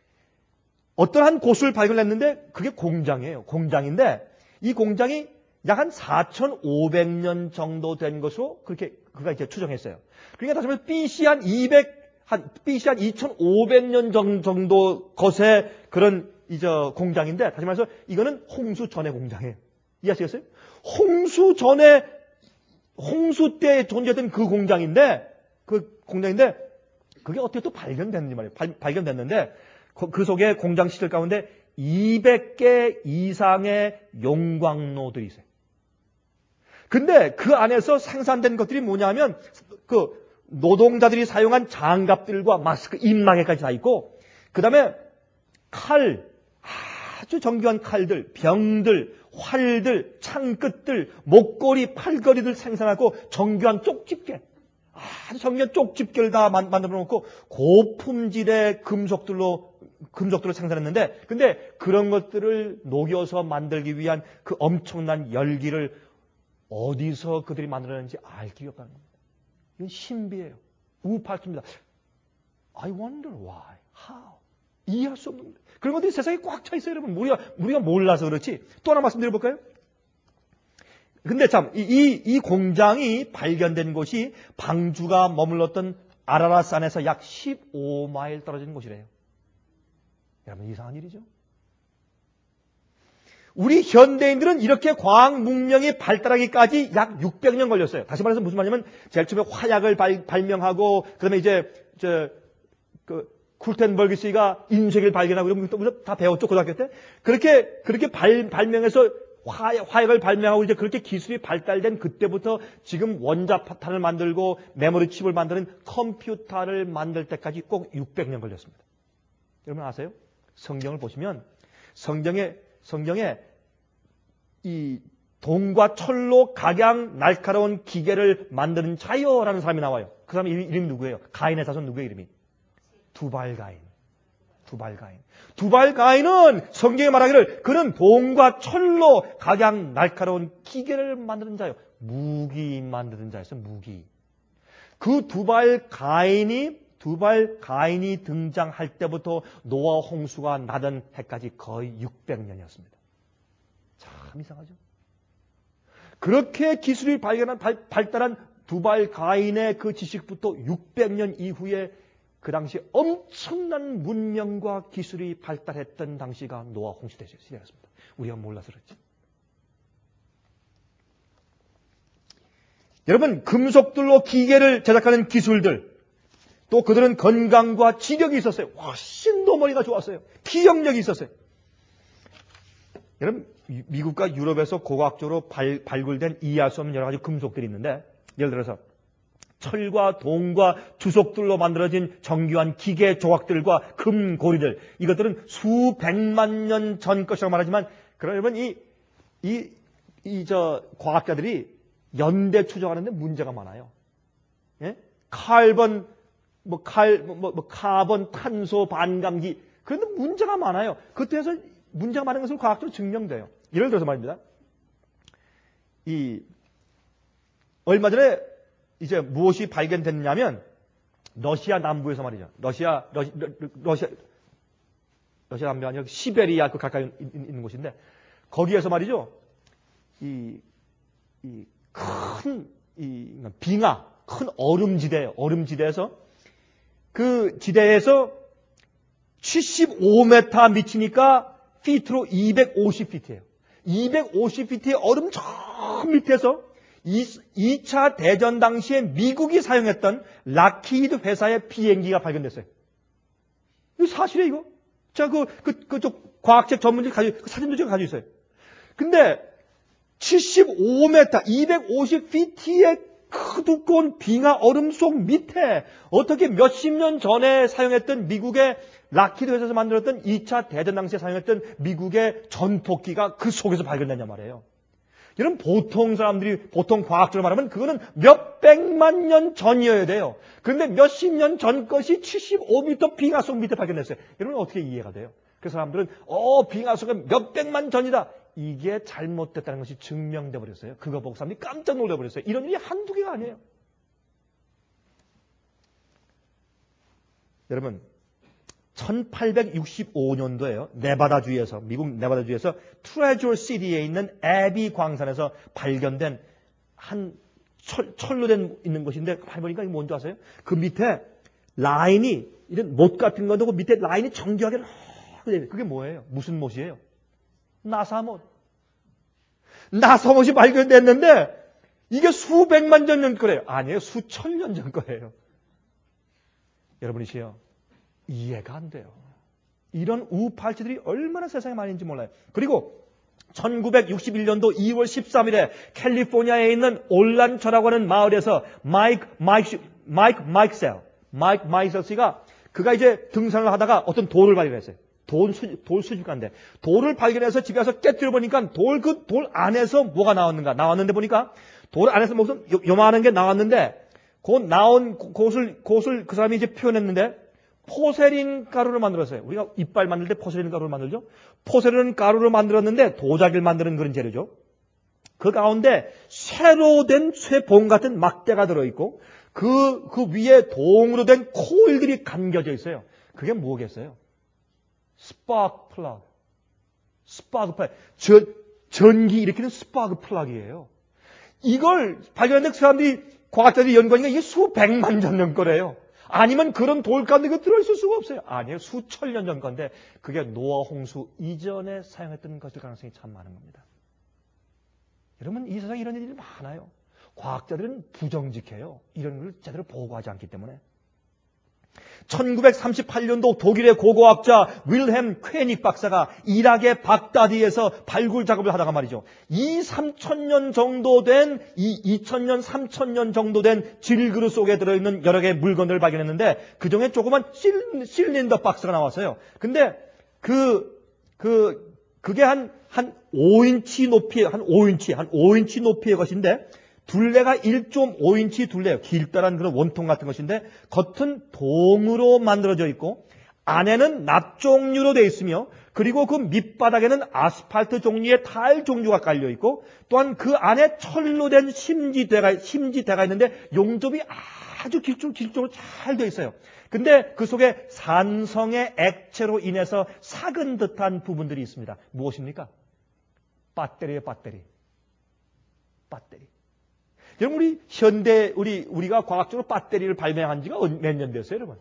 어떠한 곳을 발견했는데 그게 공장이에요. 공장인데 이 공장이 약 한 사천오백 년 정도 된 것으로 그렇게 그가 이제 추정했어요. 그러니까 다시 말해서 비씨 한 이백, 한 비씨 한 이천오백 년 정도 것의 그런 이제 공장인데 다시 말해서 이거는 홍수 전의 공장이에요. 이해하시겠어요? 홍수 전에 홍수 때 존재했던 그 공장인데 그 공장인데 그게 어떻게 또 발견됐는지 말이에요. 발, 발견됐는데 그, 그 속에 공장 시설 가운데 이백 개 이상의 용광로들이 있어요. 근데 그 안에서 생산된 것들이 뭐냐면 그 노동자들이 사용한 장갑들과 마스크, 입마개까지 다 있고 그 다음에 칼, 아주 정교한 칼들, 병들, 활들, 창끝들, 목걸이, 팔걸이들 생산하고 정교한 쪽집게, 아주 정교한 쪽집게를 다 만들어 놓고 고품질의 금속들로 금속들을 생산했는데 근데 그런 것들을 녹여서 만들기 위한 그 엄청난 열기를 어디서 그들이 만들었는지 알 길이 없다는 겁니다. 이건 신비예요. 우파트입니다. I wonder why, how. 이해할 수 없는 거예요. 그런 것들이 세상에 꽉 차 있어요, 여러분. 우리가, 우리가 몰라서 그렇지. 또 하나 말씀드려볼까요? 근데 참, 이, 이, 이 공장이 발견된 곳이 방주가 머물렀던 아라라산에서 약 십오 마일 떨어진 곳이래요. 여러분, 이상한 일이죠? 우리 현대인들은 이렇게 과학 문명이 발달하기까지 약 육백 년 걸렸어요. 다시 말해서 무슨 말이냐면, 제일 처음에 화약을 발, 발명하고, 그 다음에 이제, 저, 그, 쿨텐버그스가 인쇄기를 발견하고 이런 거 다 배웠죠, 고등학교 때? 그렇게, 그렇게 발, 발명해서 화약, 화약을 발명하고 이제 그렇게 기술이 발달된 그때부터 지금 원자탄을 만들고 메모리 칩을 만드는 컴퓨터를 만들 때까지 꼭 육백 년 걸렸습니다. 여러분 아세요? 성경을 보시면 성경에, 성경에 이 동과 철로 각양 날카로운 기계를 만드는 자여라는 사람이 나와요. 그 사람 이름, 이름이 누구예요? 가인의 자손 누구예요, 이름이? 두발가인. 두발가인. 두발가인은 성경에 말하기를 그는 동과 철로 각양 날카로운 기계를 만드는 자요. 무기 만드는 자였어요. 무기. 그 두발가인이 두발가인이 등장할 때부터 노아 홍수가 나던 해까지 거의 육백 년이었습니다. 참 이상하죠. 그렇게 기술이 발견한 발, 발달한 두발가인의 그 지식부터 육백 년 이후에 그 당시 엄청난 문명과 기술이 발달했던 당시가 노아 홍수 시대였습니다. 우리가 몰라서 그렇지. 여러분, 금속들로 기계를 제작하는 기술들, 또 그들은 건강과 지력이 있었어요. 훨씬 더 머리가 좋았어요. 기억력이 있었어요. 여러분, 미국과 유럽에서 고고학적으로 발, 발굴된 이해할 수 없는 여러 가지 금속들이 있는데, 예를 들어서 철과 동과 주석들로 만들어진 정교한 기계 조각들과 금고리들, 이것들은 수백만 년 전 것이라고 말하지만, 그러나 여러분, 이, 이, 이, 저, 과학자들이 연대 추정하는데 문제가 많아요. 예? 카본, 뭐, 칼, 뭐, 뭐, 카본, 탄소, 반감기. 그런데 문제가 많아요. 그때에서 문제가 많은 것은 과학적으로 증명돼요. 예를 들어서 말입니다. 이, 얼마 전에 이제 무엇이 발견됐냐면, 러시아 남부에서 말이죠. 러시아, 러시, 러시아, 러시아 남부 아니라 시베리아 그 가까이 있는 곳인데, 거기에서 말이죠. 이, 이 큰, 이, 빙하, 큰 얼음지대예요. 얼음지대에서 그 지대에서 칠십오 미터 미치니까 피트로 이백오십 피트예요. 이백오십 피트의 얼음 저 밑에서 이 차 대전 당시에 미국이 사용했던 락히드 회사의 비행기가 발견됐어요. 이거 사실이에요, 이거. 자, 그, 그, 그쪽 과학책 전문지 가지고, 그 사진도 제가 가지고 있어요. 근데 칠십오 미터, 이백오십 피트의 그 두꺼운 빙하 얼음 속 밑에 어떻게 몇십 년 전에 사용했던 미국의 락히드 회사에서 만들었던 이 차 대전 당시에 사용했던 미국의 전폭기가 그 속에서 발견됐냐 말이에요. 이런 보통 사람들이, 보통 과학적으로 말하면 그거는 몇백만 년 전이어야 돼요. 그런데 몇십 년 전 것이 칠십오 미터 빙하 속 밑에 발견됐어요. 여러분 어떻게 이해가 돼요? 그 사람들은 어 빙하 속에 몇백만 전이다. 이게 잘못됐다는 것이 증명돼 버렸어요. 그거 보고 사람들이 깜짝 놀라 버렸어요. 이런 일이 한두 개가 아니에요. 여러분 천팔백육십오 년도에요. 네바다주에서, 미국 네바다주에서 트레저 시티에 있는 애비 광산에서 발견된 한 철, 철로 된 있는 것인데 해보니까 이게 뭔지 아세요? 그 밑에 라인이 이런 못 같은 거고 그 밑에 라인이 정교하게 그게 뭐예요? 무슨 못이에요? 나사못. 나사못이 발견됐는데 이게 수백만 년 전 거래요. 아니에요. 수천 년 전 거예요. 여러분이시요. 이해가 안 돼요. 이런 우팔찌들이 얼마나 세상에 많이 있는지 몰라요. 그리고 천구백육십일 년도 이월 십삼일에 캘리포니아에 있는 올란초라고 하는 마을에서 마이크 마이크 마이크 마이크셀 마이크 마이크셀 씨가 그가 이제 등산을 하다가 어떤 돌을 발견했어요. 돌, 수, 돌 수집가인데 돌을 발견해서 집에 와서 깨뜨려 보니까 돌 그 돌 안에서 뭐가 나왔는가 나왔는데 보니까 돌 안에서 무슨 요, 요만한 게 나왔는데 그 나온 곳을 곳을 그 사람이 이제 표현했는데 포세린 가루를 만들었어요. 우리가 이빨 만들 때 포세린 가루를 만들죠. 포세린 가루를 만들었는데 도자기를 만드는 그런 재료죠. 그 가운데 쇠로 된 쇠봉 같은 막대가 들어있고 그, 그 위에 동으로 된 코일들이 감겨져 있어요. 그게 뭐겠어요? 스파크 플러그. 스파크 플러그. 저, 전기 일으키는 스파크 플러그예요. 이걸 발견했는데 그 사람들이 과학자들이 연구하니까 이게 수백만 년 거래요. 아니면 그런 돌 가운데 그 들어있을 수가 없어요. 아니에요. 수천 년 전 건데 그게 노아 홍수 이전에 사용했던 것일 가능성이 참 많은 겁니다. 여러분 이 세상에 이런 일이 많아요. 과학자들은 부정직해요. 이런 걸 제대로 보고하지 않기 때문에. 천구백삼십팔 년도 독일의 고고학자 윌헬m 퀘닉 박사가 이락의 baghdad에서 발굴 작업을 하다가 말이죠. 이 삼천 년 정도 된, 이 이천 년, 삼천 년 정도 된 질그릇 속에 들어있는 여러 개의 물건들을 발견했는데 그 중에 조그만 실, 실린더 박스가 나왔어요. 근데 그, 그, 그게 한, 한 오 인치 높이의, 한 오 인치, 한 오 인치 높이의 것인데 둘레가 일 점 오 인치 둘레예요. 길다란 그런 원통 같은 것인데 겉은 동으로 만들어져 있고 안에는 납종류로 되어 있으며 그리고 그 밑바닥에는 아스팔트 종류의 타일 종류가 깔려 있고 또한 그 안에 철로 된 심지대가 심지대가 있는데 용접이 아주 길쭉 길쭉으로 잘 되어 있어요. 근데 그 속에 산성의 액체로 인해서 삭은 듯한 부분들이 있습니다. 무엇입니까? 배터리예요, 배터리. 배터리. 여러분, 우리 현대, 우리, 우리가 과학적으로 배터리를 발명한 지가 몇 년 됐어요, 여러분?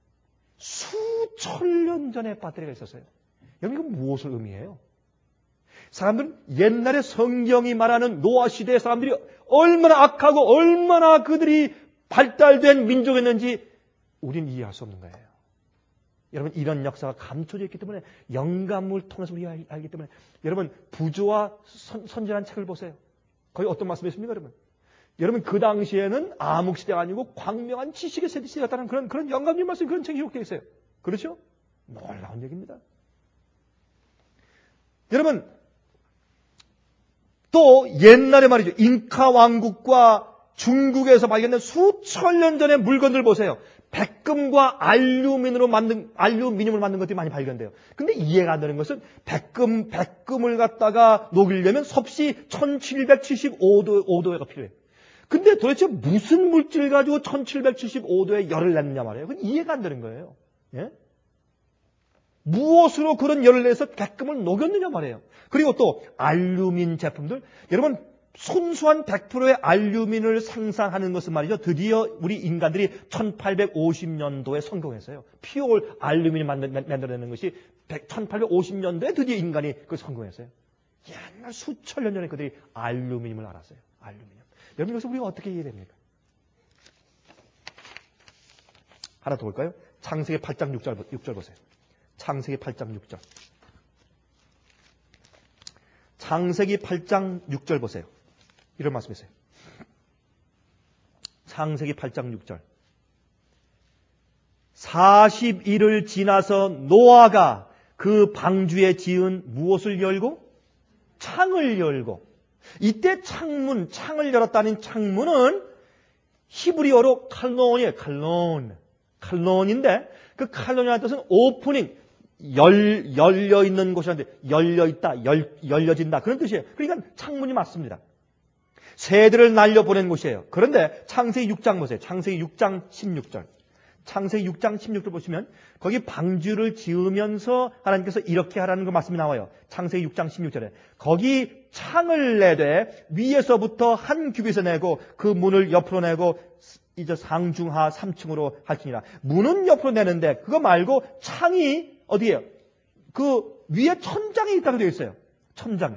수천 년 전에 배터리가 있었어요. 여러분, 이거 무엇을 의미해요? 사람들은 옛날에 성경이 말하는 노아 시대의 사람들이 얼마나 악하고 얼마나 그들이 발달된 민족이었는지 우리는 이해할 수 없는 거예요. 여러분, 이런 역사가 감춰져 있기 때문에 영감을 통해서 우리가 알기 때문에 여러분, 부조와 선, 선전한 책을 보세요. 거기 어떤 말씀이 있습니까, 여러분? 여러분, 그 당시에는 암흑시대가 아니고 광명한 지식의 세대였다는 그런, 그런 영감님 말씀이 그런 책이 기록되어 있어요. 그렇죠? 놀라운 얘기입니다. 여러분, 또 옛날에 말이죠. 잉카 왕국과 중국에서 발견된 수천 년 전의 물건들 보세요. 백금과 알루미늄으로 만든, 알루미늄을 만든 것들이 많이 발견돼요. 근데 이해가 안 되는 것은 백금, 백금을 갖다가 녹이려면 섭씨 천칠백칠십오 도, 오 도가 필요해요. 근데 도대체 무슨 물질 가지고 천칠백칠십오 도에 열을 냈느냐 말이에요. 그건 이해가 안 되는 거예요. 예? 무엇으로 그런 열을 내서 백금을 녹였느냐 말이에요. 그리고 또 알루민 제품들, 여러분 순수한 백 퍼센트의 알루미늄을 생산하는 것은 말이죠. 드디어 우리 인간들이 천팔백오십 년도에 성공했어요. 피올 알루미늄 만들어내는 것이 천팔백오십 년도에 드디어 인간이 그 성공했어요. 옛날 수천 년 전에 그들이 알루미늄을 알았어요. 알루미늄. 여러분 이것을 우리가 어떻게 이해됩니까? 하나 더 볼까요? 창세기 팔 장 육 절, 육 절 보세요. 창세기 팔 장 육 절. 창세기 팔 장 육 절 보세요. 이런 말씀이세요. 창세기 팔 장 육 절. 사십 일을 지나서 노아가 그 방주에 지은 무엇을 열고? 창을 열고. 이때 창문, 창을 열었다는 창문은 히브리어로 칼론이에요. 칼론. 칼론인데 그 칼론이라는 뜻은 오프닝, 열, 열려 있는 곳이라는데 열려 있다, 열, 열려진다 그런 뜻이에요. 그러니까 창문이 맞습니다. 새들을 날려보낸 곳이에요. 그런데 창세기 육 장 보세요. 창세기 육 장 십육 절. 창세기 육 장 십육 절 보시면 거기 방주를 지으면서 하나님께서 이렇게 하라는 그 말씀이 나와요. 창세기 육 장 십육 절에 거기 창을 내되 위에서부터 한 규빗을 내고 그 문을 옆으로 내고 이제 상중하 삼 층으로 할지니라. 문은 옆으로 내는데 그거 말고 창이 어디에요? 그 위에 천장에 있다고 되어 있어요. 천장에.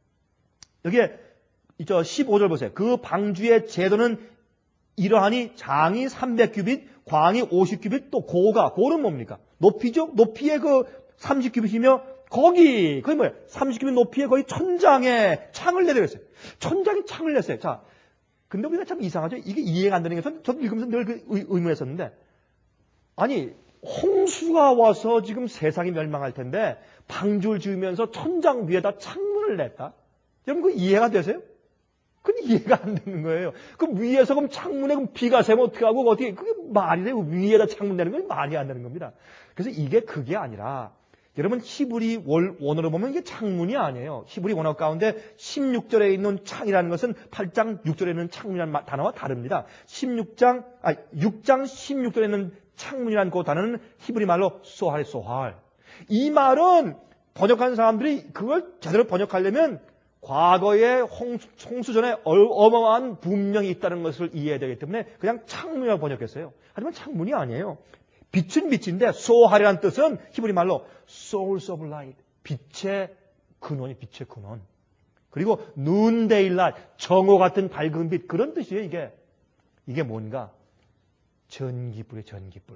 여기에 저 십오 절 보세요. 그 방주의 제도는 이러하니 장이 삼백 규빗, 광이 오십 규빗, 또 고가, 고는 뭡니까? 높이죠? 높이에 그 삼십 규빗이며 거기, 그게 뭐예요? 삼십 규빗 높이에 거의 천장에 창을 내드렸어요. 천장에 창을 냈어요. 자, 근데 우리가 참 이상하죠? 이게 이해가 안 되는 게 저도, 저도 읽으면서 늘 그 의문했었는데 아니 홍수가 와서 지금 세상이 멸망할 텐데 방주를 지으면서 천장 위에다 창문을 냈다? 여러분 그 이해가 되세요? 그건 이해가 안 되는 거예요. 그럼 위에서 그럼 창문에 그럼 비가 새면 어떻게 하고 어떻게 그게 말이 돼요? 위에다 창문 내는 건 말이 안 되는 겁니다. 그래서 이게 그게 아니라 여러분 히브리 원어로 보면 이게 창문이 아니에요. 히브리 원어 가운데 십육 절에 있는 창이라는 것은 팔 장 육 절에 있는 창문이라는 단어와 다릅니다. 십육 장, 아, 육 장 십육 절에 있는 창문이라는 그 단어는 히브리 말로 소할, 소할. 이 말은 번역하는 사람들이 그걸 제대로 번역하려면 과거에 홍수, 홍수 전에 어마어마한 분명이 있다는 것을 이해해야 되기 때문에 그냥 창문이라고 번역했어요. 하지만 창문이 아니에요. 빛은 빛인데 소할이라는 뜻은 히브리 말로 source of light, 빛의 근원이 빛의 근원. 그리고 noonday light, 정오 같은 밝은 빛 그런 뜻이에요. 이게 이게 뭔가 전기불이에요. 전기불.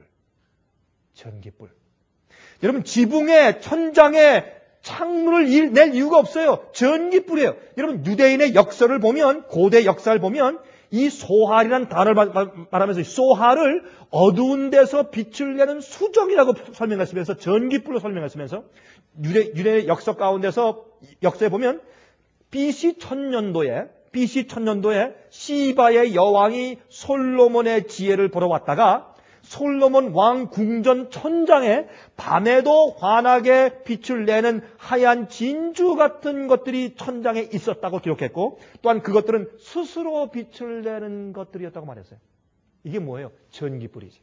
전기불. 여러분 지붕에 천장에 창문을 낼 이유가 없어요. 전기불이에요. 여러분 유대인의 역사를 보면 고대 역사를 보면 이 소할이라는 단어를 말하면서 소할을 어두운 데서 빛을 내는 수정이라고 설명했으면서 전기불로 설명했으면서 유대, 유대의 역사 가운데서 역사에 보면 비씨 천년도에 비씨 천년도에 시바의 여왕이 솔로몬의 지혜를 보러 왔다가 솔로몬 왕 궁전 천장에 밤에도 환하게 빛을 내는 하얀 진주 같은 것들이 천장에 있었다고 기록했고 또한 그것들은 스스로 빛을 내는 것들이었다고 말했어요. 이게 뭐예요? 전기불이지.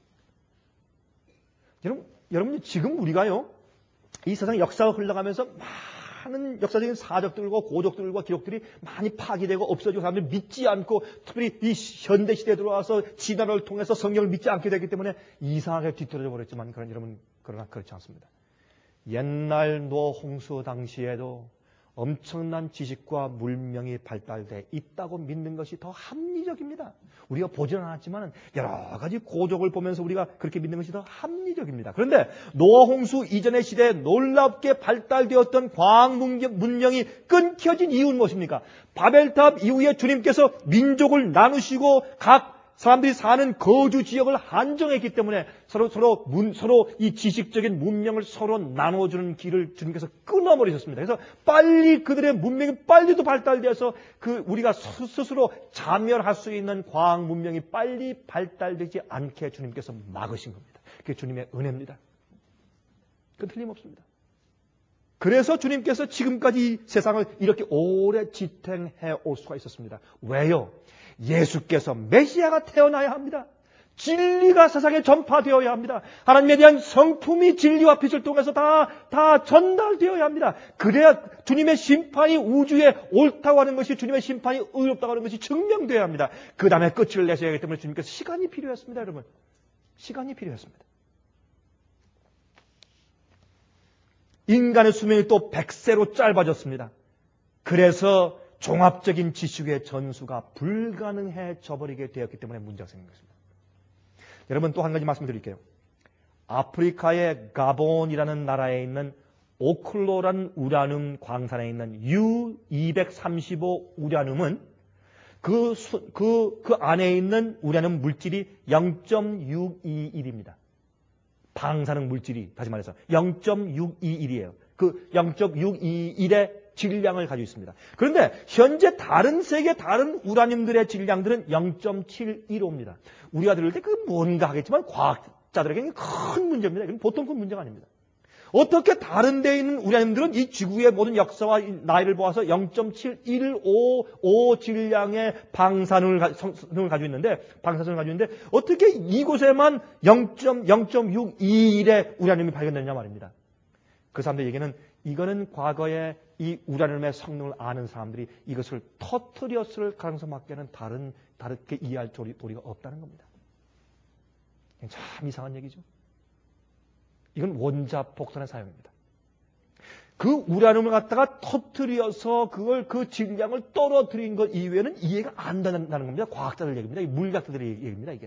여러분, 여러분 지금 우리가요 이 세상 역사가 흘러가면서 많은 역사적인 사적들과 고적들과 기록들이 많이 파기되고 없어지고 사람들이 믿지 않고 특별히 이 현대시대에 들어와서 진화를 통해서 성경을 믿지 않게 되기 때문에 이상하게 뒤떨어져 버렸지만 그런 여러분 그러나 그렇지 않습니다. 옛날 노 홍수 당시에도 엄청난 지식과 물명이 발달돼 있다고 믿는 것이 더 합리적입니다. 우리가 보지는 않았지만 여러 가지 고적을 보면서 우리가 그렇게 믿는 것이 더 합리적입니다. 그런데 노아 홍수 이전의 시대에 놀랍게 발달되었던 과학 문명이 끊겨진 이유는 무엇입니까? 바벨탑 이후에 주님께서 민족을 나누시고 각 사람들이 사는 거주 지역을 한정했기 때문에 서로 서로 문, 서로 이 지식적인 문명을 서로 나눠주는 길을 주님께서 끊어버리셨습니다. 그래서 빨리 그들의 문명이 빨리도 발달돼서 그 우리가 스스로 자멸할 수 있는 과학 문명이 빨리 발달되지 않게 주님께서 막으신 겁니다. 그게 주님의 은혜입니다. 그 틀림없습니다. 그래서 주님께서 지금까지 세상을 이렇게 오래 지탱해 올 수가 있었습니다. 왜요? 예수께서 메시아가 태어나야 합니다. 진리가 세상에 전파되어야 합니다. 하나님에 대한 성품이 진리와 빛을 통해서 다, 다 전달되어야 합니다. 그래야 주님의 심판이 우주에 옳다고 하는 것이, 주님의 심판이 의롭다고 하는 것이 증명되어야 합니다. 그 다음에 끝을 내셔야 하기 때문에 주님께서 시간이 필요했습니다, 여러분. 시간이 필요했습니다. 인간의 수명이 또 백세로 짧아졌습니다. 그래서 종합적인 지식의 전수가 불가능해져 버리게 되었기 때문에 문제가 생긴 것입니다. 여러분, 또 한 가지 말씀드릴게요. 아프리카의 가본이라는 나라에 있는 오클로라는 우라늄 광산에 있는 유 이백삼십오 우라늄은 그, 수, 그, 그 안에 있는 우라늄 물질이 영 점 육이일입니다. 방사능 물질이, 다시 말해서 영 점 육이일이에요. 그 영 점 육이일의 질량을 가지고 있습니다. 그런데 현재 다른 세계 다른 우라늄들의 질량들은 영 점 칠일오입니다. 우리가 들을 때 그 뭔가 하겠지만 과학자들에게는 큰 문제입니다. 이건 보통 큰 문제가 아닙니다. 어떻게 다른 데에 있는 우라늄들은 이 지구의 모든 역사와 나이를 보아서 영 점 칠일오오 질량의 방사능을, 성능을 가지고 있는데, 방사선을 가지고 있는데, 어떻게 이곳에만 영 점 육이일의 우라늄이 발견되느냐 말입니다. 그 사람들에게는 이거는 과거에 이 우라늄의 성능을 아는 사람들이 이것을 터뜨렸을 가능성밖에는 다른, 다르게 이해할 도리가 없다는 겁니다. 참 이상한 얘기죠. 이건 원자폭탄의 사용입니다. 그 우라늄을 갖다가 터뜨려서 그걸 그 질량을 떨어뜨린 것 이외에는 이해가 안 된다는 겁니다. 과학자들 얘기입니다. 물리학자들의 얘기입니다. 이게.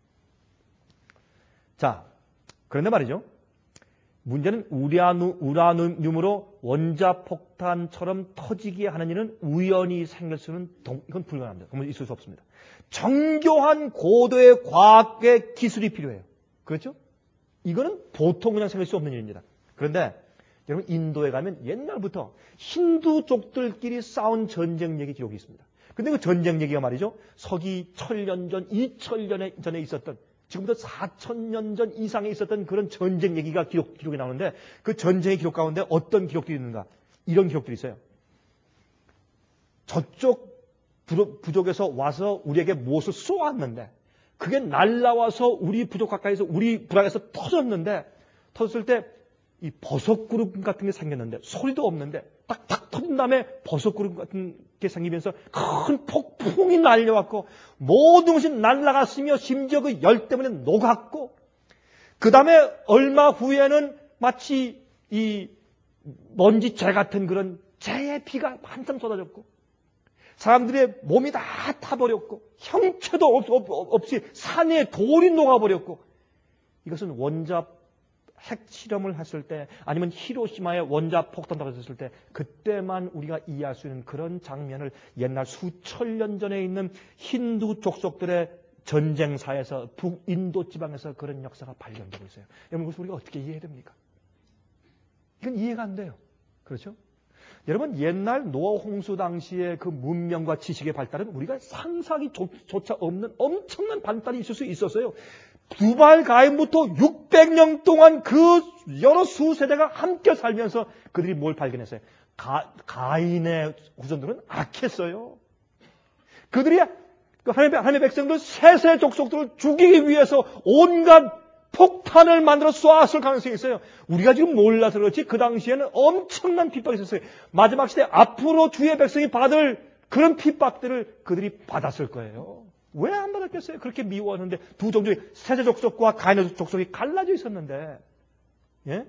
자, 그런데 말이죠. 문제는 우라늄, 우라늄으로 원자폭탄처럼 터지게 하는 일은 우연히 생길 수는 이건 불가능합니다. 그러면 있을 수 없습니다. 정교한 고도의 과학의 기술이 필요해요. 그렇죠? 이거는 보통 그냥 생길 수 없는 일입니다. 그런데 여러분 인도에 가면 옛날부터 힌두족들끼리 싸운 전쟁 얘기 기록이 있습니다. 근데 그 전쟁 얘기가 말이죠. 서기 천년 전, 이천 년 전에 있었던, 지금부터 사천 년 전 이상에 있었던 그런 전쟁 얘기가 기록, 기록이 나오는데 그 전쟁의 기록 가운데 어떤 기록들이 있는가? 이런 기록들이 있어요. 저쪽 부족에서 와서 우리에게 무엇을 쏘았는데 그게 날라와서 우리 부족 가까이서 우리 부락에서 터졌는데 터졌을 때 이 버섯구름 같은 게 생겼는데 소리도 없는데 딱딱 터진 다음에 버섯구름 같은 게 생기면서 큰 폭풍이 날려왔고 모든 것이 날아갔으며 심지어 그 열 때문에 녹았고 그 다음에 얼마 후에는 마치 이 먼지재 같은 그런 재의 비가 한참 쏟아졌고 사람들의 몸이 다 타버렸고 형체도 없이 산에 돌이 녹아버렸고 이것은 원자 핵실험을 했을 때 아니면 히로시마에 원자폭탄 떨어졌을 때 그때만 우리가 이해할 수 있는 그런 장면을 옛날 수천 년 전에 있는 힌두 족속들의 전쟁사에서 북인도 지방에서 그런 역사가 발견되고 있어요. 여러분 그것을 우리가 어떻게 이해해야 됩니까? 이건 이해가 안 돼요. 그렇죠? 여러분 옛날 노아 홍수 당시의 그 문명과 지식의 발달은 우리가 상상이조차 없는 엄청난 발달이 있을 수 있었어요. 두발 가인부터 육백 년 동안 그 여러 수세대가 함께 살면서 그들이 뭘 발견했어요? 가, 가인의 후손들은 악했어요. 그들이 하나님의, 하나님의 백성들 세세 족속들을 죽이기 위해서 온갖 폭탄을 만들어 쏘았을 가능성이 있어요. 우리가 지금 몰라서 그렇지 그 당시에는 엄청난 핍박이 있었어요. 마지막 시대 앞으로 주의 백성이 받을 그런 핍박들을 그들이 받았을 거예요. 왜 안 받았겠어요? 그렇게 미워하는데 두 종족이 세세 족속과 가인의 족속이 갈라져 있었는데 예?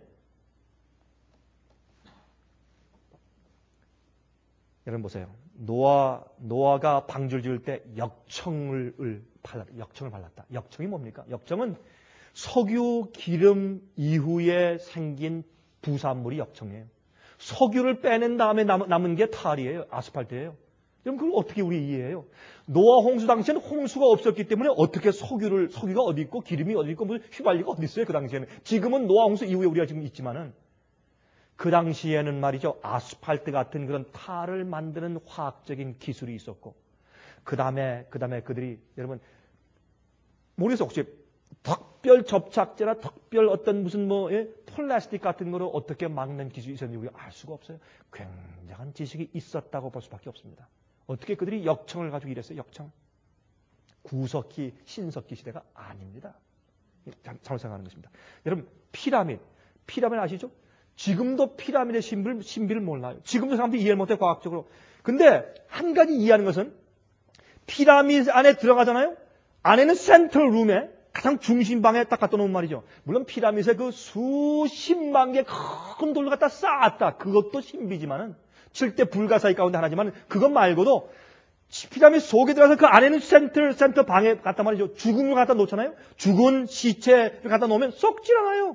여러분 보세요. 노아, 노아가 방주를 지을 때 역청을 발랐다. 역청을 발랐다. 역청이 뭡니까? 역청은 석유 기름 이후에 생긴 부산물이 역청이에요. 석유를 빼낸 다음에 남, 남은 게 탈이에요. 아스팔트예요. 그럼 그걸 어떻게 우리 이해해요? 노아 홍수 당시에는 홍수가 없었기 때문에 어떻게 석유를, 석유가 어디 있고 기름이 어디 있고 무슨 휘발유가 어디 있어요? 그 당시에는. 지금은 노아 홍수 이후에 우리가 지금 있지만은 그 당시에는 말이죠. 아스팔트 같은 그런 탈을 만드는 화학적인 기술이 있었고 그 다음에, 그 다음에 그들이 여러분 모르겠어요. 혹시 덕별 접착제나 덕별 어떤 무슨 뭐 예? 플라스틱 같은 거로 어떻게 막는 기술이 있었는지 우리가 알 수가 없어요. 굉장한 지식이 있었다고 볼 수밖에 없습니다. 어떻게 그들이 역청을 가지고 일했어요? 역청. 구석기, 신석기 시대가 아닙니다. 잘못 생각하는 것입니다. 여러분, 피라미드, 피라미드 아시죠? 지금도 피라미드의 신비를, 신비를 몰라요. 지금도 사람들이 이해를 못해요, 과학적으로. 근데 한 가지 이해하는 것은 피라미드 안에 들어가잖아요? 안에는 센트럴 룸에 가장 중심방에 딱 갖다 놓은 말이죠. 물론 피라미드에 그 수십만 개 큰 돌을 갖다 쌓았다. 그것도 신비지만은 절대 불가사의 가운데 하나지만 그것 말고도 피라미드 속에 들어가서 그 안에는 센터, 센터 방에 갖다 말이죠. 죽음을 갖다 놓잖아요? 죽은 시체를 갖다 놓으면 썩질 않아요.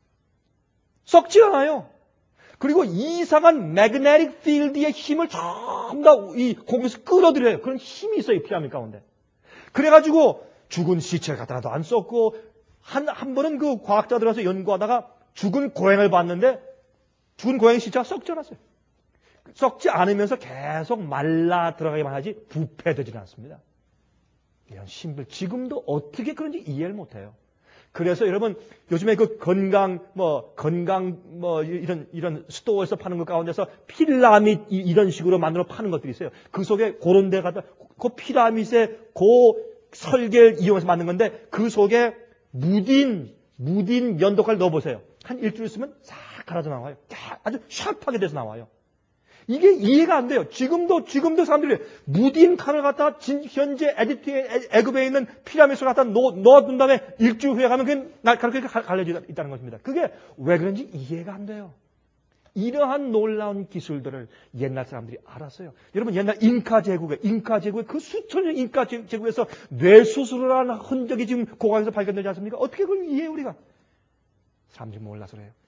썩질 않아요. 그리고 이상한 매그네틱 필드의 힘을 전부 다 이 공에서 끌어들여요. 그런 힘이 있어요, 이 피라미드 가운데. 그래가지고 죽은 시체를 갖다 놔도 안 썩고, 한, 한 번은 그 과학자들 와서 연구하다가 죽은 고양이를 봤는데, 죽은 고양이 시체가 썩지 않았어요. 썩지 않으면서 계속 말라 들어가기만 하지 부패되지는 않습니다. 이런 신비, 지금도 어떻게 그런지 이해를 못해요. 그래서 여러분 요즘에 그 건강 뭐 건강 뭐 이런 이런 스토어에서 파는 것 가운데서 피라미드 이런 식으로 만들어 파는 것들이 있어요. 그 속에 그런 데 가다 그 피라미드의 그 설계를 이용해서 만든 건데 그 속에 무딘 무딘 면도칼 넣어보세요. 한 일주일 쓰면 싹 갈아져 나와요. 아주 샤프하게 돼서 나와요. 이게 이해가 안 돼요. 지금도, 지금도 사람들이 무딘 칸을 갖다 진, 현재 에지프트에, 애굽에 있는 피라미드를 갖다 넣, 넣어둔 다음에 일주일 후에 가면 그게 날, 그렇게 갈려져 있다는 것입니다. 그게 왜 그런지 이해가 안 돼요. 이러한 놀라운 기술들을 옛날 사람들이 알았어요. 여러분, 옛날 잉카 제국에, 잉카 제국에 그 수천 년 잉카 제국에서 뇌수술을 한 흔적이 지금 고관에서 발견되지 않습니까? 어떻게 그걸 이해해요, 우리가? 사람들이 몰라서 그래요.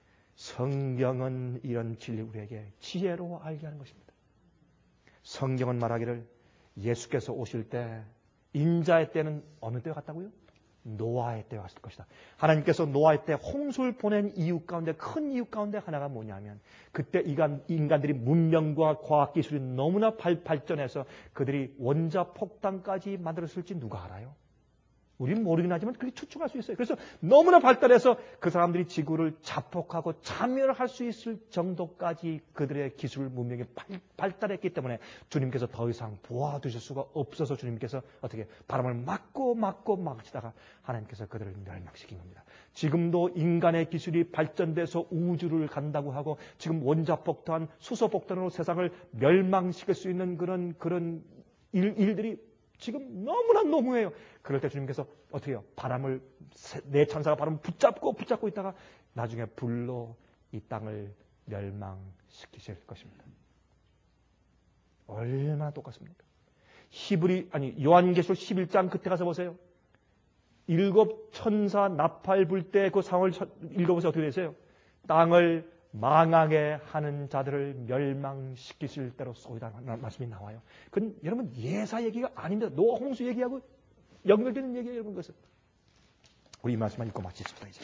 성경은 이런 진리 우리에게 지혜로 알게 하는 것입니다. 성경은 말하기를 예수께서 오실 때 인자의 때는 어느 때와 같다고요? 노아의 때와 같을 것이다. 하나님께서 노아의 때 홍수를 보낸 이유 가운데 큰 이유 가운데 하나가 뭐냐면 그때 인간들이 문명과 과학기술이 너무나 발, 발전해서 그들이 원자폭탄까지 만들었을지 누가 알아요? 우리는 모르긴 하지만 그렇게 추측할 수 있어요. 그래서 너무나 발달해서 그 사람들이 지구를 자폭하고 참여할 수 있을 정도까지 그들의 기술 문명이 발달했기 때문에 주님께서 더 이상 도와주실 수가 없어서 주님께서 어떻게 바람을 막고 막고 막으시다가 하나님께서 그들을 멸망시킨 겁니다. 지금도 인간의 기술이 발전돼서 우주를 간다고 하고 지금 원자폭탄, 수소폭탄으로 세상을 멸망시킬 수 있는 그런 그런 일, 일들이 지금 너무나 너무해요. 그럴 때 주님께서 어떻게 해요? 바람을, 내 천사가 바람을 붙잡고 붙잡고 있다가 나중에 불로 이 땅을 멸망시키실 것입니다. 얼마나 똑같습니까? 히브리, 아니, 요한계시록 십일 장 끝에 가서 보세요. 일곱 천사 나팔 불 때 그 상황을 읽어보세요. 어떻게 되세요? 땅을 망하게 하는 자들을 멸망시키실 대로 쏘이다는 말씀이 나와요. 그건 여러분 예사 얘기가 아닙니다. 노아 홍수 얘기하고 연결되는 얘기예요, 여러분. 그것은 우리 이 말씀만 읽고 마치겠습니다. 이제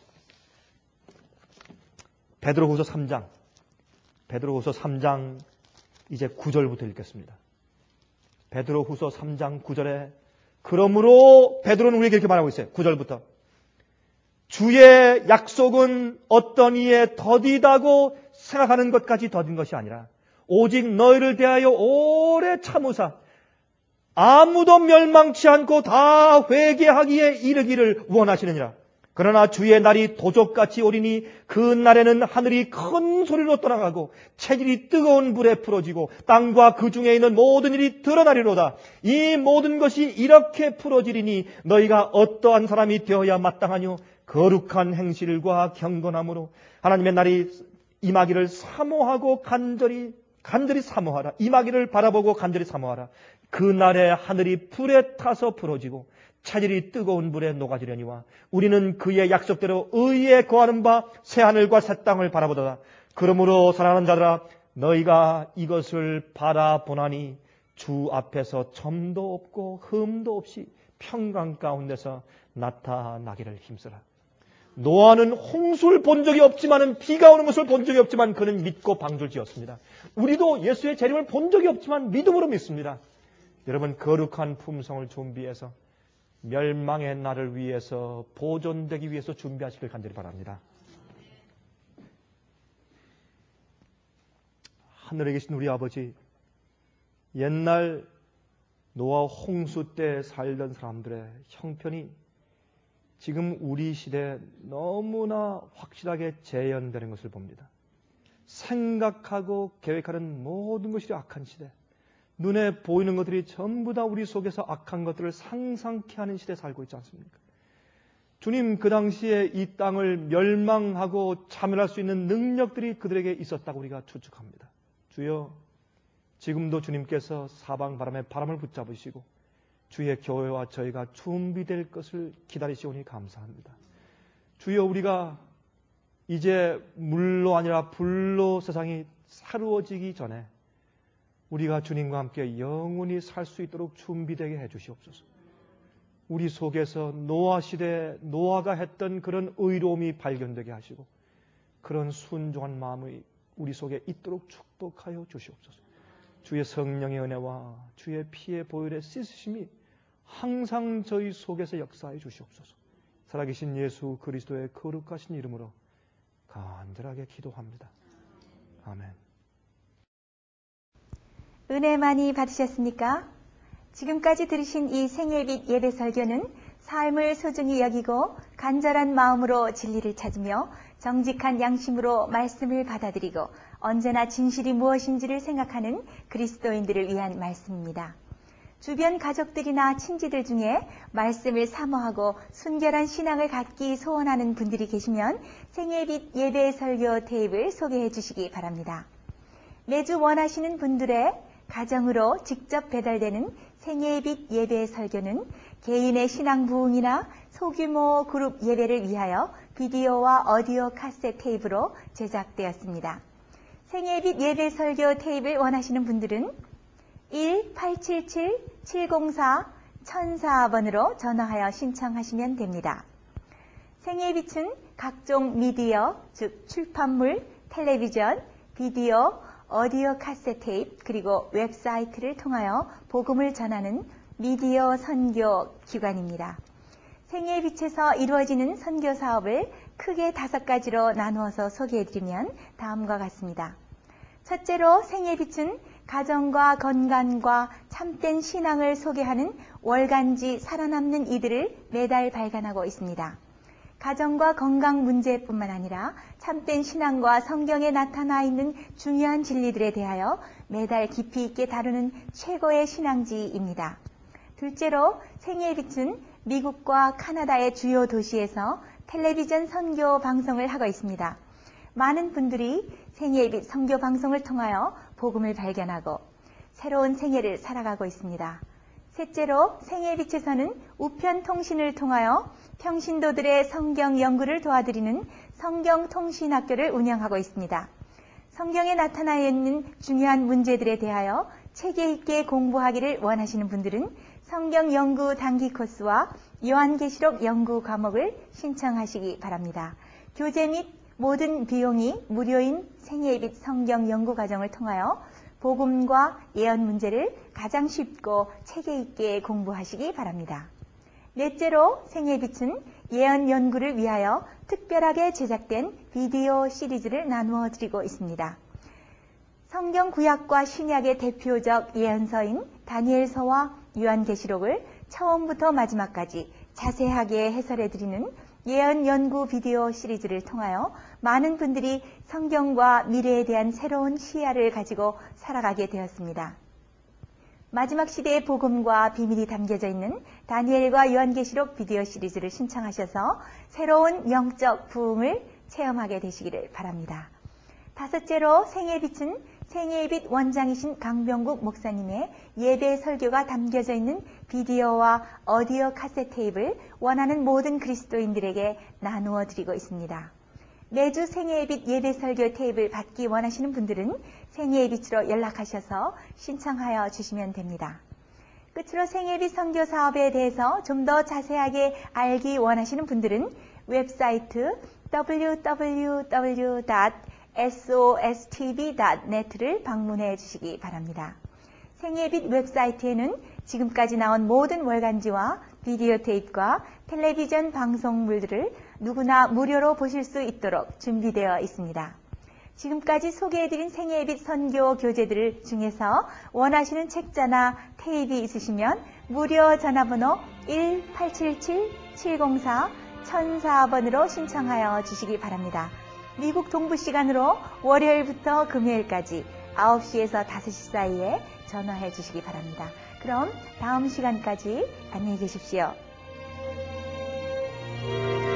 베드로후서 삼 장, 베드로후서 삼 장 이제 구 절부터 읽겠습니다. 베드로후서 삼 장 구 절에 그러므로 베드로는 우리에게 이렇게 말하고 있어요. 구 절부터 주의 약속은 어떤 이에 더디다고 생각하는 것까지 더딘 것이 아니라 오직 너희를 대하여 오래 참으사 아무도 멸망치 않고 다 회개하기에 이르기를 원하시느니라. 그러나 주의 날이 도적같이 오리니 그 날에는 하늘이 큰 소리로 떠나가고 체질이 뜨거운 불에 풀어지고 땅과 그 중에 있는 모든 일이 드러나리로다. 이 모든 것이 이렇게 풀어지리니 너희가 어떠한 사람이 되어야 마땅하뇨? 거룩한 행실과 경건함으로 하나님의 날이 임하기를 사모하고 간절히 간절히 사모하라. 임하기를 바라보고 간절히 사모하라. 그 날에 하늘이 불에 타서 풀어지고 차질이 뜨거운 불에 녹아지려니와 우리는 그의 약속대로 의에 거하는 바 새하늘과 새 땅을 바라보도다. 그러므로 사랑하는 자들아 너희가 이것을 바라보나니 주 앞에서 점도 없고 흠도 없이 평강 가운데서 나타나기를 힘쓰라. 노아는 홍수를 본 적이 없지만 비가 오는 것을 본 적이 없지만 그는 믿고 방주를 지었습니다. 우리도 예수의 재림을 본 적이 없지만 믿음으로 믿습니다. 여러분 거룩한 품성을 준비해서 멸망의 날을 위해서 보존되기 위해서 준비하시길 간절히 바랍니다. 하늘에 계신 우리 아버지, 옛날 노아 홍수 때 살던 사람들의 형편이 지금 우리 시대에 너무나 확실하게 재현되는 것을 봅니다. 생각하고 계획하는 모든 것이 악한 시대, 눈에 보이는 것들이 전부 다 우리 속에서 악한 것들을 상상케 하는 시대에 살고 있지 않습니까? 주님 그 당시에 이 땅을 멸망하고 참여할 수 있는 능력들이 그들에게 있었다고 우리가 추측합니다. 주여, 지금도 주님께서 사방 바람에 바람을 붙잡으시고 주의 교회와 저희가 준비될 것을 기다리시오니 감사합니다. 주여, 우리가 이제 물로 아니라 불로 세상이 새로워지기 전에 우리가 주님과 함께 영원히 살 수 있도록 준비되게 해주시옵소서. 우리 속에서 노아 시대에 노아가 했던 그런 의로움이 발견되게 하시고 그런 순종한 마음이 우리 속에 있도록 축복하여 주시옵소서. 주의 성령의 은혜와 주의 피의 보혈의 씻으심이 항상 저희 속에서 역사해 주시옵소서. 살아계신 예수 그리스도의 거룩하신 이름으로 간절하게 기도합니다. 아멘. 은혜 많이 받으셨습니까? 지금까지 들으신 이 생애빛 예배 설교는 삶을 소중히 여기고 간절한 마음으로 진리를 찾으며 정직한 양심으로 말씀을 받아들이고 언제나 진실이 무엇인지를 생각하는 그리스도인들을 위한 말씀입니다. 주변 가족들이나 친지들 중에 말씀을 사모하고 순결한 신앙을 갖기 소원하는 분들이 계시면 생애빛 예배 설교 테이프를 소개해 주시기 바랍니다. 매주 원하시는 분들의 가정으로 직접 배달되는 생애빛 예배 설교는 개인의 신앙 부흥이나 소규모 그룹 예배를 위하여 비디오와 오디오 카세트 테이프로 제작되었습니다. 생애빛 예배 설교 테이프를 원하시는 분들은 일 팔칠칠 칠공사 천사 번으로 전화하여 신청하시면 됩니다. 생애빛은 각종 미디어, 즉 출판물, 텔레비전, 비디오, 오디오 카세트 테이프 그리고 웹사이트를 통하여 복음을 전하는 미디어 선교 기관입니다. 생애빛에서 이루어지는 선교 사업을 크게 다섯 가지로 나누어서 소개해드리면 다음과 같습니다. 첫째로 생애빛은 가정과 건강과 참된 신앙을 소개하는 월간지 살아남는 이들을 매달 발간하고 있습니다. 가정과 건강 문제뿐만 아니라 참된 신앙과 성경에 나타나 있는 중요한 진리들에 대하여 매달 깊이 있게 다루는 최고의 신앙지입니다. 둘째로 생애빛은 미국과 카나다의 주요 도시에서 텔레비전 선교 방송을 하고 있습니다. 많은 분들이 생애빛 선교 방송을 통하여 복음을 발견하고 새로운 생애를 살아가고 있습니다. 셋째로 생애빛에서는 우편통신을 통하여 평신도들의 성경 연구를 도와드리는 성경통신학교를 운영하고 있습니다. 성경에 나타나 있는 중요한 문제들에 대하여 체계 있게 공부하기를 원하시는 분들은 성경 연구 단기 코스와 요한계시록 연구 과목을 신청하시기 바랍니다. 교재 및 모든 비용이 무료인 생애빛 성경 연구 과정을 통하여 복음과 예언 문제를 가장 쉽고 체계 있게 공부하시기 바랍니다. 넷째로 생애빛은 예언 연구를 위하여 특별하게 제작된 비디오 시리즈를 나누어 드리고 있습니다. 성경 구약과 신약의 대표적 예언서인 다니엘서와 요한계시록을 처음부터 마지막까지 자세하게 해설해 드리는 예언 연구 비디오 시리즈를 통하여 많은 분들이 성경과 미래에 대한 새로운 시야를 가지고 살아가게 되었습니다. 마지막 시대의 복음과 비밀이 담겨져 있는 다니엘과 요한계시록 비디오 시리즈를 신청하셔서 새로운 영적 부흥을 체험하게 되시기를 바랍니다. 다섯째로 생애빛은 생애빛 원장이신 강병국 목사님의 예배 설교가 담겨져 있는 비디오와 오디오 카세트 테이프를 원하는 모든 그리스도인들에게 나누어 드리고 있습니다. 매주 생애빛 예배 설교 테이프를 받기 원하시는 분들은 생애빛으로 연락하셔서 신청하여 주시면 됩니다. 끝으로 생애빛 선교 사업에 대해서 좀 더 자세하게 알기 원하시는 분들은 웹사이트 더블유 더블유 더블유 닷 에스오에스티비 닷 넷을 방문해 주시기 바랍니다. 생애빛 웹사이트에는 지금까지 나온 모든 월간지와 비디오 테이프와 텔레비전 방송물들을 누구나 무료로 보실 수 있도록 준비되어 있습니다. 지금까지 소개해드린 생애빛 선교 교재들 중에서 원하시는 책자나 테이프 있으시면 무료 전화번호 일 팔칠칠 칠공사 천사 번으로 신청하여 주시기 바랍니다. 미국 동부 시간으로 월요일부터 금요일까지 아홉 시에서 다섯 시 사이에 전화해 주시기 바랍니다. 그럼 다음 시간까지 안녕히 계십시오.